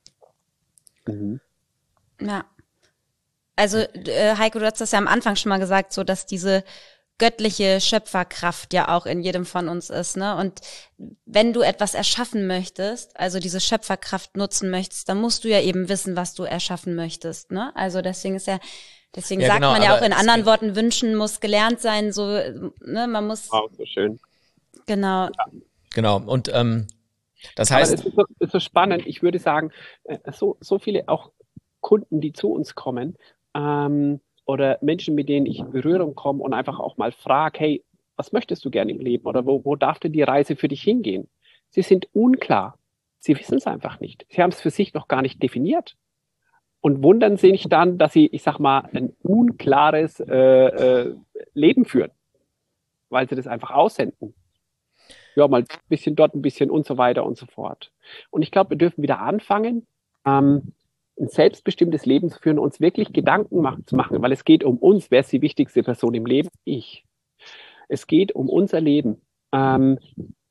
Speaker 4: Ja. Also, äh, Heiko, du hast das ja am Anfang schon mal gesagt, so dass diese göttliche Schöpferkraft ja auch in jedem von uns ist, ne? Und wenn du etwas erschaffen möchtest, also diese Schöpferkraft nutzen möchtest, dann musst du ja eben wissen, was du erschaffen möchtest, ne? Also deswegen ist ja, deswegen
Speaker 3: Ja,
Speaker 4: sagt
Speaker 3: genau,
Speaker 4: man ja
Speaker 3: aber
Speaker 4: auch in
Speaker 3: es
Speaker 4: anderen
Speaker 3: geht-
Speaker 4: Worten, wünschen muss gelernt sein, so, ne? Man muss,
Speaker 1: Wow, so schön.
Speaker 4: genau,
Speaker 3: Genau. Und ähm, das
Speaker 1: Aber
Speaker 3: heißt,
Speaker 1: es ist so, ist so spannend. Ich würde sagen, äh, so, so viele auch Kunden, die zu uns kommen, ähm, oder Menschen, mit denen ich in Berührung komme und einfach auch mal frage, hey, was möchtest du gerne im Leben oder wo, wo darf denn die Reise für dich hingehen? Sie sind unklar. Sie wissen es einfach nicht. Sie haben es für sich noch gar nicht definiert und wundern sich dann, dass sie, ich sag mal, ein unklares äh, äh, Leben führen, weil sie das einfach aussenden. Ja, mal ein bisschen dort, ein bisschen und so weiter und so fort. Und ich glaube, wir dürfen wieder anfangen, ähm, ein selbstbestimmtes Leben zu führen, uns wirklich Gedanken machen, zu machen, weil es geht um uns. Wer ist die wichtigste Person im Leben? Ich. Es geht um unser Leben. Ähm,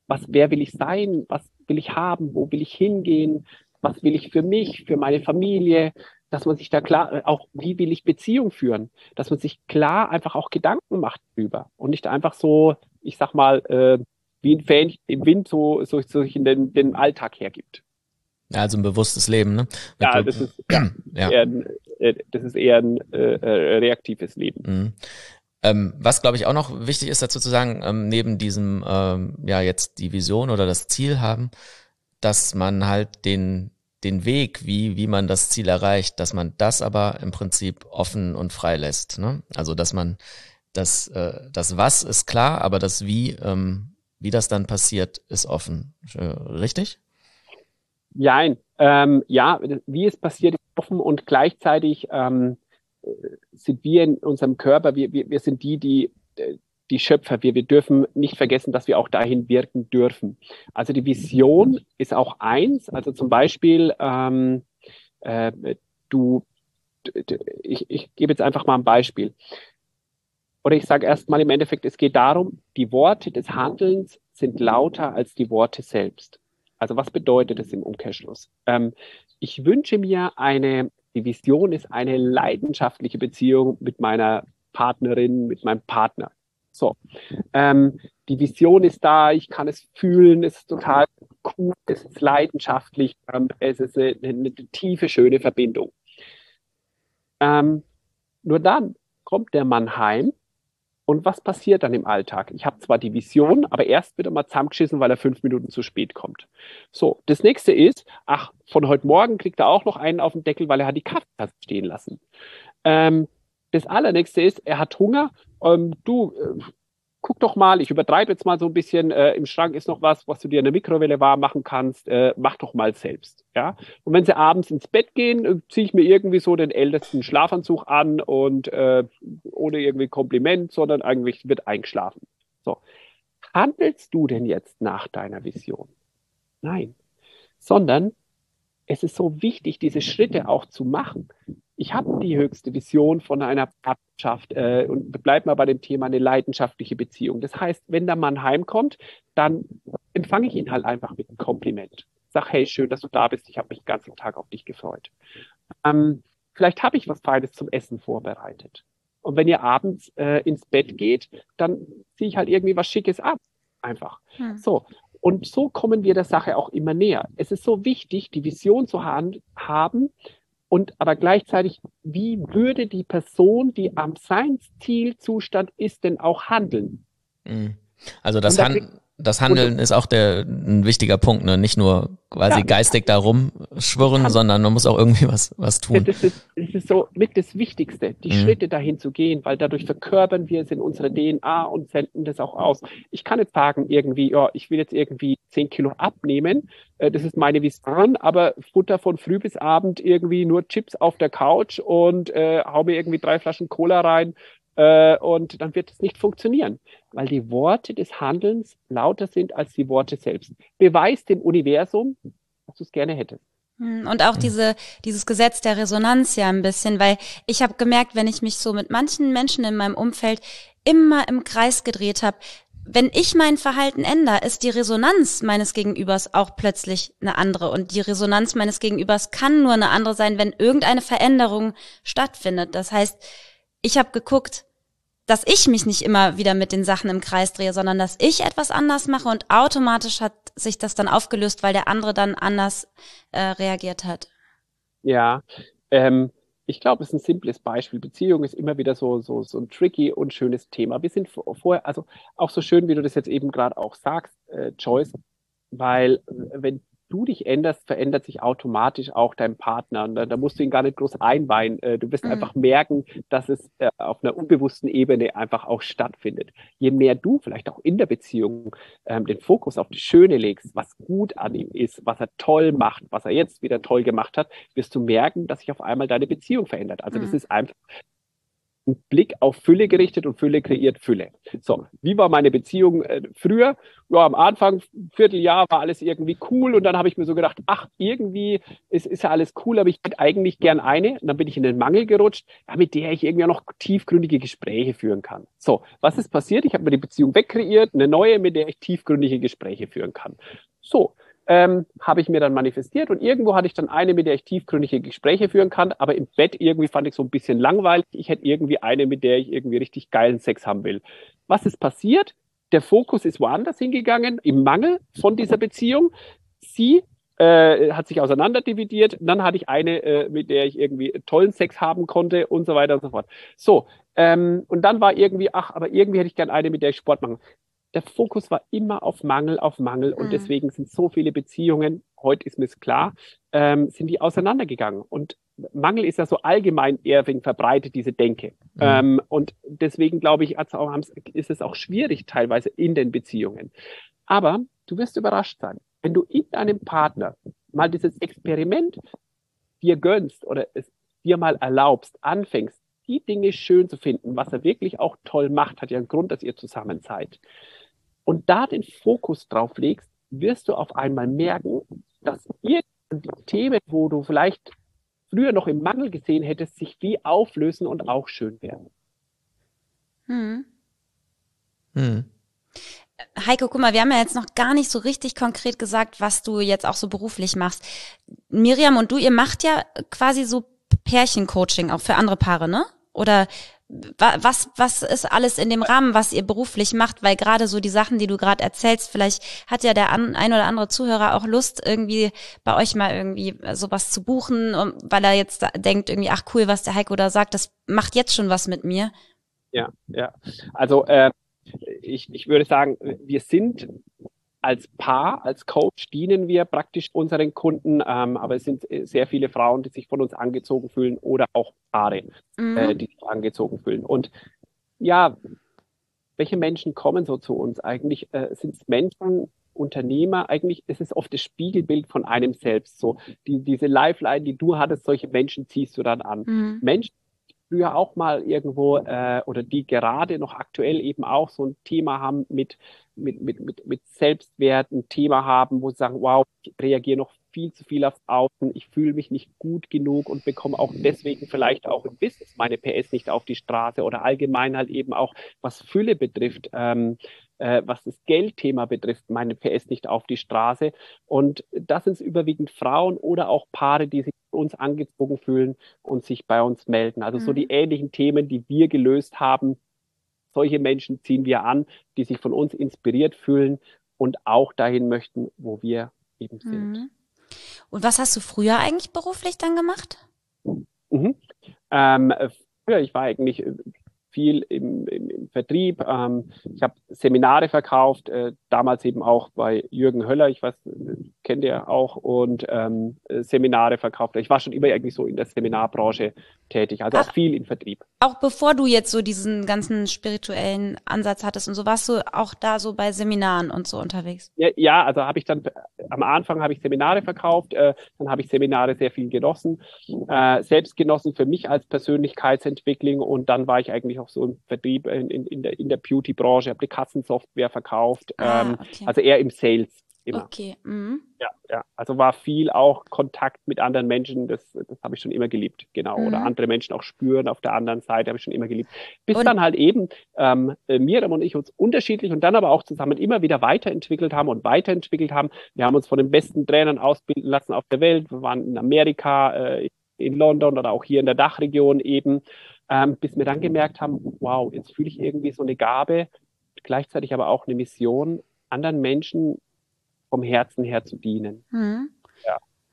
Speaker 1: was, wer will ich sein, was will ich haben, wo will ich hingehen, was will ich für mich, für meine Familie, dass man sich da klar, auch wie will ich Beziehung führen, dass man sich klar einfach auch Gedanken macht drüber und nicht einfach so, ich sag mal, äh, wie ein Fan im Wind so, so, so in den, den Alltag hergibt.
Speaker 3: Ja, also ein bewusstes Leben, ne? Mit
Speaker 1: Ja,
Speaker 3: du,
Speaker 1: das ist, ja,
Speaker 3: ja.
Speaker 1: Eher ein, äh, das ist eher ein äh, reaktives Leben.
Speaker 3: Mhm. Ähm, was, glaube ich, auch noch wichtig ist dazu zu sagen, ähm, neben diesem, ähm, ja, jetzt die Vision oder das Ziel haben, dass man halt den, den Weg, wie, wie man das Ziel erreicht, dass man das aber im Prinzip offen und frei lässt, ne? Also, dass man das, äh, das Was ist klar, aber das Wie, ähm, wie das dann passiert, ist offen. Äh, richtig?
Speaker 1: Nein, ähm, ja, wie es passiert, ist offen und gleichzeitig ähm, sind wir in unserem Körper, wir, wir, wir sind die, die, die Schöpfer. Wir, wir dürfen nicht vergessen, dass wir auch dahin wirken dürfen. Also die Vision ist auch eins. Also zum Beispiel, ähm, äh, du, ich, ich gebe jetzt einfach mal ein Beispiel. Oder ich sage erstmal im Endeffekt, es geht darum, die Worte des Handelns sind lauter als die Worte selbst. Also was bedeutet das im Umkehrschluss? Ähm, ich wünsche mir eine, die Vision ist eine leidenschaftliche Beziehung mit meiner Partnerin, mit meinem Partner. So, ähm, die Vision ist da, ich kann es fühlen, es ist total cool, es ist leidenschaftlich, ähm, es ist eine, eine tiefe, schöne Verbindung. Ähm, nur dann kommt der Mann heim. Und was passiert dann im Alltag? Ich habe zwar die Vision, aber erst wird er mal zusammengeschissen, weil er fünf Minuten zu spät kommt. So, das nächste ist, ach, von heute Morgen kriegt er auch noch einen auf den Deckel, weil er hat die Kaffeetasse stehen lassen. Ähm, das allernächste ist, er hat Hunger. Ähm, du, äh, guck doch mal, ich übertreibe jetzt mal so ein bisschen, äh, im Schrank ist noch was, was du dir in der Mikrowelle warm machen kannst, äh, mach doch mal selbst. Ja? Und wenn sie abends ins Bett gehen, äh, ziehe ich mir irgendwie so den ältesten Schlafanzug an und äh, ohne irgendwie Kompliment, sondern eigentlich wird eingeschlafen. So. Handelst du denn jetzt nach deiner Vision? Nein. Sondern es ist so wichtig, diese Schritte auch zu machen. Ich habe die höchste Vision von einer Partnerschaft äh, und bleiben mal bei dem Thema eine leidenschaftliche Beziehung. Das heißt, wenn der Mann heimkommt, dann empfange ich ihn halt einfach mit einem Kompliment. Sag, hey, schön, dass du da bist. Ich habe mich den ganzen Tag auf dich gefreut. Ähm, vielleicht habe ich was Feines zum Essen vorbereitet. Und wenn ihr abends äh, ins Bett geht, dann ziehe ich halt irgendwie was Schickes ab. Einfach. Hm. So. Und so kommen wir der Sache auch immer näher. Es ist so wichtig, die Vision zu haben und aber gleichzeitig, wie würde die Person, die am Seinszielzustand ist, denn auch handeln?
Speaker 3: Also das, Han- das Handeln und, ist auch der, ein wichtiger Punkt, ne? Nicht nur quasi ja, geistig da rumschwirren, kann, sondern man muss auch irgendwie was, was tun.
Speaker 1: Das ist, das ist so mit das Wichtigste, die mhm. Schritte dahin zu gehen, weil dadurch verkörpern wir es in unserer D N A und senden das auch aus. Ich kann nicht sagen irgendwie, ja, ich will jetzt irgendwie zehn Kilo abnehmen, äh, das ist meine Vision, aber Futter von früh bis Abend irgendwie nur Chips auf der Couch und äh, hau mir irgendwie drei Flaschen Cola rein äh, und dann wird es nicht funktionieren, weil die Worte des Handelns lauter sind als die Worte selbst. Beweis dem Universum, dass du es gerne hättest.
Speaker 4: Und auch diese dieses Gesetz der Resonanz ja ein bisschen, weil ich habe gemerkt, wenn ich mich so mit manchen Menschen in meinem Umfeld immer im Kreis gedreht habe, wenn ich mein Verhalten ändere, ist die Resonanz meines Gegenübers auch plötzlich eine andere. Und die Resonanz meines Gegenübers kann nur eine andere sein, wenn irgendeine Veränderung stattfindet. Das heißt, ich habe geguckt, dass ich mich nicht immer wieder mit den Sachen im Kreis drehe, sondern dass ich etwas anders mache und automatisch hat sich das dann aufgelöst, weil der andere dann anders äh, reagiert hat.
Speaker 1: Ja, ähm, ich glaube, es ist ein simples Beispiel. Beziehung ist immer wieder so, so, so ein tricky und schönes Thema. Wir sind vorher, also auch so schön, wie du das jetzt eben gerade auch sagst, äh, Joyce, weil wenn du dich änderst, verändert sich automatisch auch dein Partner. Und da, da musst du ihn gar nicht groß einweihen. Du wirst mhm. einfach merken, dass es äh, auf einer unbewussten Ebene einfach auch stattfindet. Je mehr du vielleicht auch in der Beziehung ähm, den Fokus auf das Schöne legst, was gut an ihm ist, was er toll macht, was er jetzt wieder toll gemacht hat, wirst du merken, dass sich auf einmal deine Beziehung verändert. Also mhm. das ist einfach einen Blick auf Fülle gerichtet und Fülle kreiert Fülle. So, wie war meine Beziehung äh, früher? Ja, am Anfang, Vierteljahr, war alles irgendwie cool und dann habe ich mir so gedacht, ach, irgendwie ist, ist ja alles cool, aber ich hätte eigentlich gern eine. Und dann bin ich in den Mangel gerutscht, ja, mit der ich irgendwie auch noch tiefgründige Gespräche führen kann. So, was ist passiert? Ich habe mir die Beziehung wegkreiert, eine neue, mit der ich tiefgründige Gespräche führen kann. So, Ähm, habe ich mir dann manifestiert und irgendwo hatte ich dann eine, mit der ich tiefgründige Gespräche führen kann, aber im Bett irgendwie fand ich so ein bisschen langweilig. Ich hätte irgendwie eine, mit der ich irgendwie richtig geilen Sex haben will. Was ist passiert? Der Fokus ist woanders hingegangen, im Mangel von dieser Beziehung. Sie äh, hat sich auseinanderdividiert. Dann hatte ich eine, äh, mit der ich irgendwie tollen Sex haben konnte und so weiter und so fort. So, ähm, und dann war irgendwie, ach, aber irgendwie hätte ich gern eine, mit der ich Sport mache. Der Fokus war immer auf Mangel, auf Mangel und mhm. deswegen sind so viele Beziehungen, heute ist mir es klar, ähm, sind die auseinandergegangen. Und Mangel ist ja so allgemein eher wegen verbreitet, diese Denke. Mhm. Ähm, und deswegen glaube ich, ist es auch schwierig teilweise in den Beziehungen. Aber du wirst überrascht sein, wenn du in deinem Partner mal dieses Experiment dir gönnst oder es dir mal erlaubst, anfängst, die Dinge schön zu finden, was er wirklich auch toll macht, hat ja einen Grund, dass ihr zusammen seid. Und da den Fokus drauf legst, wirst du auf einmal merken, dass die Themen, wo du vielleicht früher noch im Mangel gesehen hättest, sich wie auflösen und auch schön werden.
Speaker 4: Hm. Hm. Heiko, guck mal, wir haben ja jetzt noch gar nicht so richtig konkret gesagt, was du jetzt auch so beruflich machst. Miriam und du, ihr macht ja quasi so Pärchencoaching auch für andere Paare, ne? Oder was was ist alles in dem Rahmen, was ihr beruflich macht? Weil gerade so die Sachen, die du gerade erzählst, vielleicht hat ja der ein oder andere Zuhörer auch Lust, irgendwie bei euch mal irgendwie sowas zu buchen, weil er jetzt denkt irgendwie, ach cool, was der Heiko da sagt, das macht jetzt schon was mit mir.
Speaker 1: Ja, ja. Also äh, ich, ich würde sagen, wir sind als Paar, als Coach dienen wir praktisch unseren Kunden, ähm, aber es sind sehr viele Frauen, die sich von uns angezogen fühlen oder auch Paare, mhm. äh, die sich angezogen fühlen. Und ja, welche Menschen kommen so zu uns? Eigentlich äh, sind es Menschen, Unternehmer, eigentlich ist es oft das Spiegelbild von einem selbst. So die, diese Lifeline, die du hattest, solche Menschen ziehst du dann an. Mhm. Menschen, früher auch mal irgendwo äh, oder die gerade noch aktuell eben auch so ein Thema haben mit, mit, mit, mit, mit Selbstwert, ein Thema haben, wo sie sagen, wow, ich reagiere noch viel zu viel aufs Außen, ich fühle mich nicht gut genug und bekomme auch deswegen vielleicht auch im Business meine P S nicht auf die Straße oder allgemein halt eben auch, was Fülle betrifft, ähm, äh, was das Geldthema betrifft, meine P S nicht auf die Straße. Und das sind überwiegend Frauen oder auch Paare, die sich von uns angezogen fühlen und sich bei uns melden. Also mhm. so die ähnlichen Themen, die wir gelöst haben, solche Menschen ziehen wir an, die sich von uns inspiriert fühlen und auch dahin möchten, wo wir eben sind.
Speaker 4: Mhm. Und was hast du früher eigentlich beruflich dann gemacht?
Speaker 1: Mhm. Ähm, früher, ich war eigentlich viel im, im, im Vertrieb. Ähm, ich habe Seminare verkauft, äh, damals eben auch bei Jürgen Höller, ich weiß, kennt ihr auch, und ähm, Seminare verkauft. Ich war schon immer irgendwie so in der Seminarbranche tätig, also Ach, auch viel im Vertrieb.
Speaker 4: Auch bevor du jetzt so diesen ganzen spirituellen Ansatz hattest und so, warst du auch da so bei Seminaren und so unterwegs?
Speaker 1: Ja, ja, also habe ich dann, am Anfang habe ich Seminare verkauft, äh, dann habe ich Seminare sehr viel genossen, äh, selbst genossen für mich als Persönlichkeitsentwicklung und dann war ich eigentlich auch so im Vertrieb in, in, in der, in der Beauty-Branche, habe die Kassensoftware verkauft, ah, ähm, okay. also eher im Sales. Immer.
Speaker 4: Okay. Mhm.
Speaker 1: Ja, ja, also war viel auch Kontakt mit anderen Menschen, das, das habe ich schon immer geliebt, genau. Mhm. Oder andere Menschen auch spüren auf der anderen Seite, habe ich schon immer geliebt. Bis und dann halt eben ähm, Miriam und ich uns unterschiedlich und dann aber auch zusammen immer wieder weiterentwickelt haben und weiterentwickelt haben. Wir haben uns von den besten Trainern ausbilden lassen auf der Welt. Wir waren in Amerika, äh, in London oder auch hier in der Dachregion eben, ähm, bis wir dann gemerkt haben, wow, jetzt fühle ich irgendwie so eine Gabe, gleichzeitig aber auch eine Mission, anderen Menschen vom Herzen her zu dienen.
Speaker 4: Hm.
Speaker 1: Ja.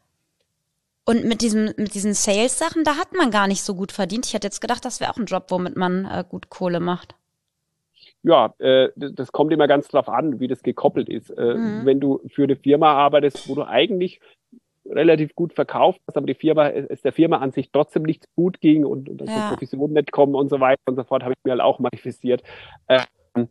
Speaker 4: Und mit diesem, mit diesen Sales-Sachen, da hat man gar nicht so gut verdient. Ich hätte jetzt gedacht, das wäre auch ein Job, womit man äh, gut Kohle macht.
Speaker 1: Ja, äh, das kommt immer ganz drauf an, wie das gekoppelt ist. Äh, mhm. Wenn du für eine Firma arbeitest, wo du eigentlich relativ gut verkauft hast, aber die Firma, es der Firma an sich trotzdem nicht gut ging und, und dass ja. die Provisionen nicht kommen und so weiter und so fort, habe ich mir halt auch manifestiert. Äh,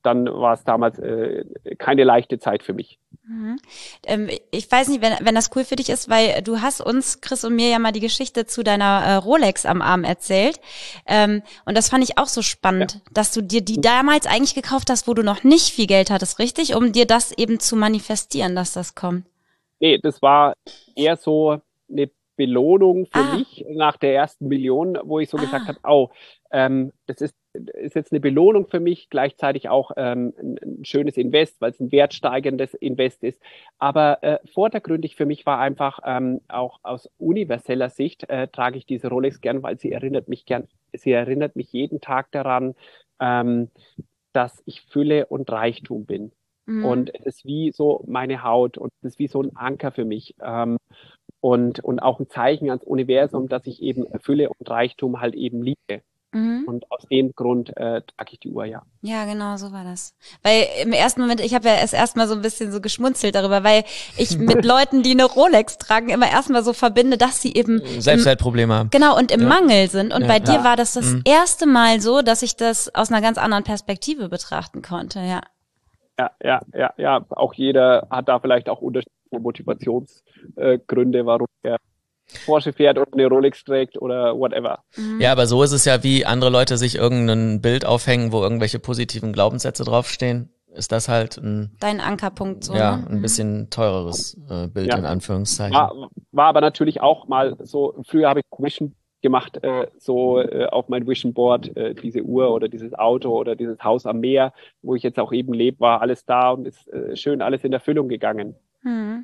Speaker 1: dann war es damals äh, keine leichte Zeit für mich.
Speaker 4: Mhm. Ähm, ich weiß nicht, wenn, wenn das cool für dich ist, weil du hast uns, Chris und mir, ja mal die Geschichte zu deiner äh, Rolex am Arm erzählt. Ähm, und das fand ich auch so spannend, ja. dass du dir die damals eigentlich gekauft hast, wo du noch nicht viel Geld hattest, richtig? Um dir das eben zu manifestieren, dass das kommt.
Speaker 1: Nee, das war eher so eine Belohnung für
Speaker 4: ah.
Speaker 1: mich nach der ersten Million, wo ich so
Speaker 4: ah.
Speaker 1: gesagt habe, oh, ähm, das ist, ist jetzt eine Belohnung für mich, gleichzeitig auch ähm, ein, ein schönes Invest, weil es ein wertsteigendes Invest ist. Aber äh, vordergründig für mich war einfach ähm, auch aus universeller Sicht äh, trage ich diese Rolex gern, weil sie erinnert mich gern, sie erinnert mich jeden Tag daran, ähm, dass ich Fülle und Reichtum bin. Mhm. Und es ist wie so meine Haut und es ist wie so ein Anker für mich. Ähm, und, und auch ein Zeichen ans Universum, dass ich eben Fülle und Reichtum halt eben liebe. Mhm. Und aus dem Grund äh, trage ich die Uhr, ja.
Speaker 4: Ja, genau, so war das. Weil im ersten Moment, ich habe ja erst erstmal so ein bisschen so geschmunzelt darüber, weil ich mit Leuten, die eine Rolex tragen, immer erstmal so verbinde, dass sie eben
Speaker 3: Selbstwertprobleme haben.
Speaker 4: Genau, und im
Speaker 3: ja.
Speaker 4: Mangel sind. Und
Speaker 3: ja,
Speaker 4: bei dir
Speaker 1: ja.
Speaker 4: war das das mhm. erste Mal so, dass ich das aus einer ganz anderen Perspektive betrachten konnte, ja.
Speaker 1: Ja, ja, ja, ja. Auch jeder hat da vielleicht auch unterschiedliche Motivationsgründe, äh, warum er Porsche fährt und eine Rolex trägt oder whatever.
Speaker 3: Ja, aber so ist es ja, wie andere Leute sich irgendein Bild aufhängen, wo irgendwelche positiven Glaubenssätze draufstehen. Ist das halt ein
Speaker 4: dein Ankerpunkt so.
Speaker 3: Ja,
Speaker 4: ne?
Speaker 3: ein bisschen teureres äh, Bild ja. in Anführungszeichen.
Speaker 1: War, war aber natürlich auch mal so, früher habe ich Vision gemacht, äh, so äh, auf mein Vision Board, äh, diese Uhr oder dieses Auto oder dieses Haus am Meer, wo ich jetzt auch eben lebe, war alles da und ist äh, schön alles in Erfüllung gegangen.
Speaker 4: Mhm.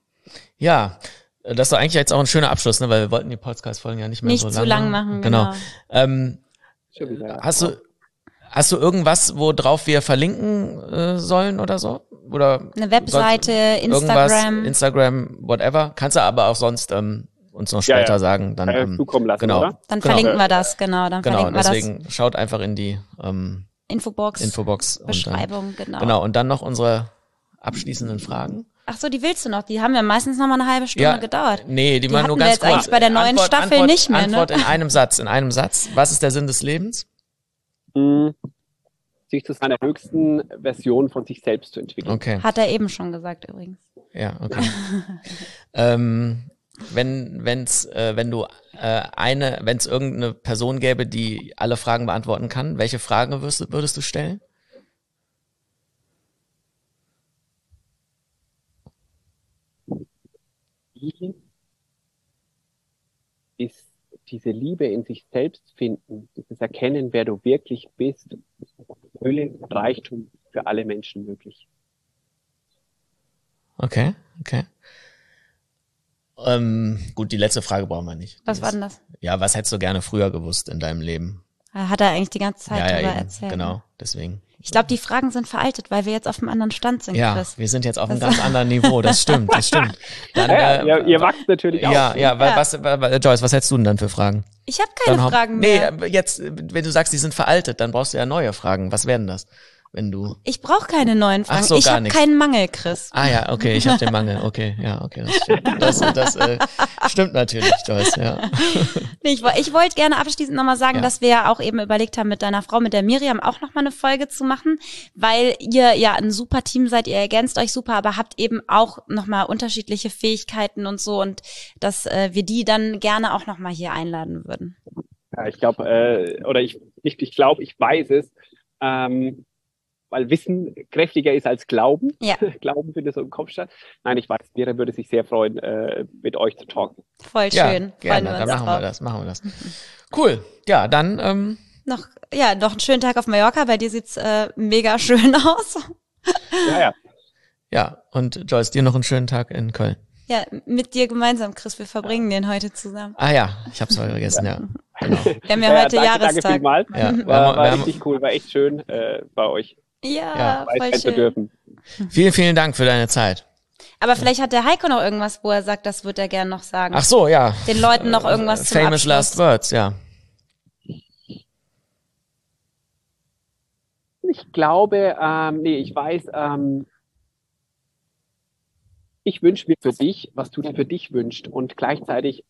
Speaker 3: Ja, das ist doch eigentlich jetzt auch ein schöner Abschluss, ne? Weil wir wollten die Podcast-Folgen ja nicht mehr
Speaker 4: nicht
Speaker 3: so lang,
Speaker 4: zu lang machen.
Speaker 3: Genau.
Speaker 4: genau.
Speaker 3: Ähm, hast du hast du irgendwas, worauf wir verlinken äh, sollen oder so? Oder
Speaker 4: eine Webseite, Instagram,
Speaker 3: Instagram, whatever. Kannst du aber auch sonst ähm, uns noch später ja, ja. sagen. Dann
Speaker 1: ähm, zukommen lassen,
Speaker 3: genau.
Speaker 1: oder?
Speaker 4: Dann
Speaker 3: genau.
Speaker 4: verlinken wir das, genau. Dann
Speaker 3: genau.
Speaker 4: verlinken wir
Speaker 3: Deswegen
Speaker 4: das.
Speaker 3: Schaut einfach in die ähm,
Speaker 4: Infobox,
Speaker 3: Infobox
Speaker 4: Beschreibung,
Speaker 3: und dann,
Speaker 4: genau.
Speaker 3: Genau. Und dann noch unsere abschließenden Fragen.
Speaker 4: Ach so, die willst du noch? Die haben ja meistens noch mal eine halbe Stunde
Speaker 3: ja,
Speaker 4: gedauert.
Speaker 3: Nee, die, die waren nur
Speaker 4: wir
Speaker 3: ganz
Speaker 4: jetzt
Speaker 3: kurz.
Speaker 4: eigentlich bei der neuen
Speaker 3: Antwort,
Speaker 4: Staffel
Speaker 3: Antwort,
Speaker 4: nicht mehr,
Speaker 3: Antwort
Speaker 4: ne?
Speaker 3: in einem Satz, in einem Satz. Was ist der Sinn des Lebens?
Speaker 1: Hm, sich zu seiner höchsten Version von sich selbst zu entwickeln.
Speaker 3: Okay.
Speaker 4: Hat er eben schon gesagt übrigens.
Speaker 3: Ja, okay. ähm, wenn, wenn's, äh, wenn du äh, eine, wenn es irgendeine Person gäbe, die alle Fragen beantworten kann, welche Frage würdest, würdest du stellen?
Speaker 1: Ist diese Liebe in sich selbst finden, dieses Erkennen, wer du wirklich bist, Fülle und Reichtum für alle Menschen möglich.
Speaker 3: Okay, okay. Ähm, gut, die letzte Frage brauchen wir nicht.
Speaker 4: Was war denn das?
Speaker 3: Ja, was hättest du gerne früher gewusst in deinem Leben?
Speaker 4: Hat er eigentlich die ganze Zeit
Speaker 3: ja, ja,
Speaker 4: drüber
Speaker 3: eben,
Speaker 4: erzählt.
Speaker 3: Genau, deswegen.
Speaker 4: Ich glaube, die Fragen sind veraltet, weil wir jetzt auf einem anderen Stand sind,
Speaker 3: ja,
Speaker 4: Chris.
Speaker 3: Wir sind jetzt auf einem ganz anderen Niveau, das stimmt, das stimmt. Dann,
Speaker 1: ja,
Speaker 3: äh,
Speaker 1: ihr, ihr wachst natürlich
Speaker 3: ja,
Speaker 1: auch.
Speaker 3: Ja, ja,
Speaker 4: ja.
Speaker 3: Was, was, Joyce, was hättest du denn dann für Fragen?
Speaker 4: Ich habe keine
Speaker 3: dann
Speaker 4: Fragen mehr.
Speaker 3: Nee, jetzt, wenn du sagst, die sind veraltet, dann brauchst du ja neue Fragen. Was wären das? Wenn du
Speaker 4: ich brauche keine neuen Fragen.
Speaker 3: Ach so,
Speaker 4: ich habe keinen Mangel, Chris.
Speaker 3: Ah ja, okay, ich habe den Mangel. Okay, ja, okay, das stimmt. Das, das äh, stimmt natürlich, Joyce, ja.
Speaker 4: Nee, ich ich wollte gerne abschließend nochmal sagen, ja. dass wir ja auch eben überlegt haben, mit deiner Frau, mit der Miriam, auch nochmal eine Folge zu machen, weil ihr ja ein super Team seid, ihr ergänzt euch super, aber habt eben auch nochmal unterschiedliche Fähigkeiten und so und dass äh, wir die dann gerne auch nochmal hier einladen würden.
Speaker 1: Ja, ich glaube, äh, oder ich nicht, ich glaube, ich weiß es, ähm, weil Wissen kräftiger ist als Glauben.
Speaker 4: Ja.
Speaker 1: Glauben findet so im Kopf statt. Nein, ich weiß, Vera würde sich sehr freuen, äh, mit euch zu talken.
Speaker 4: Voll
Speaker 3: ja,
Speaker 4: schön.
Speaker 3: Gerne, dann machen wir das, machen wir das. Cool. Ja, dann ähm,
Speaker 4: noch ja noch einen schönen Tag auf Mallorca. Bei dir sieht's äh, mega schön aus.
Speaker 1: Ja, ja.
Speaker 3: Ja, und Joyce, dir noch einen schönen Tag in Köln.
Speaker 4: Ja, mit dir gemeinsam, Chris. Wir verbringen den heute zusammen.
Speaker 3: Ah ja, ich hab's heute vergessen, ja. Genau.
Speaker 4: Wir haben ja, ja heute
Speaker 1: danke,
Speaker 4: Jahrestag.
Speaker 1: Danke vielmals.
Speaker 3: Ja,
Speaker 1: war, war
Speaker 3: wir
Speaker 1: richtig
Speaker 3: haben,
Speaker 1: cool, war echt schön äh, bei euch.
Speaker 4: Ja,
Speaker 3: ja
Speaker 4: voll schön.
Speaker 1: Zu dürfen.
Speaker 3: Vielen, vielen Dank für deine Zeit.
Speaker 4: Aber vielleicht hat der Heiko noch irgendwas, wo er sagt, das wird er gerne noch sagen.
Speaker 3: Ach so, ja.
Speaker 4: Den Leuten noch irgendwas zum
Speaker 3: Famous
Speaker 4: Abschluss.
Speaker 3: Last Words, ja.
Speaker 1: Ich glaube, ähm, nee, ich weiß, ähm, ich wünsche mir für dich, was du dir für dich wünschst und gleichzeitig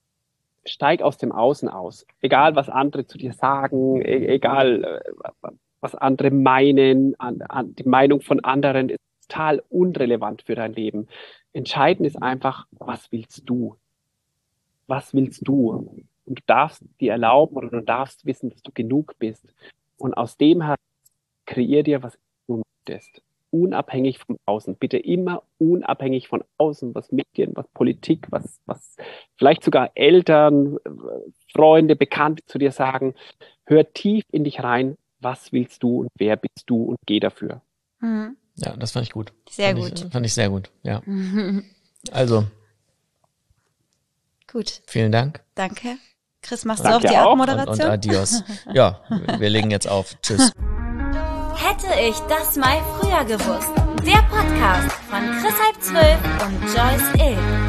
Speaker 1: steig aus dem Außen aus. Egal, was andere zu dir sagen, e- egal, was andere meinen, an, an, die Meinung von anderen ist total unrelevant für dein Leben. Entscheidend ist einfach, was willst du? Was willst du? Und du darfst dir erlauben oder du darfst wissen, dass du genug bist. Und aus dem heraus kreier dir, was du möchtest. Unabhängig von außen. Bitte immer unabhängig von außen, was Medien, was Politik, was, was vielleicht sogar Eltern, Freunde, Bekannte zu dir sagen. Hör tief in dich rein, was willst du und wer bist du und geh dafür.
Speaker 3: Mhm. Ja, das fand ich gut.
Speaker 4: Sehr
Speaker 3: fand
Speaker 4: gut.
Speaker 3: Ich, fand ich sehr gut, ja. Also.
Speaker 4: Gut.
Speaker 3: Vielen Dank.
Speaker 4: Danke. Chris, machst
Speaker 1: Danke
Speaker 4: du auch die
Speaker 1: auch.
Speaker 4: Abmoderation?
Speaker 3: Und, und adios. Ja, wir legen jetzt auf. Tschüss.
Speaker 2: Hätte ich das mal früher gewusst. Der Podcast von Chris halb zwölf und Joyce Ill.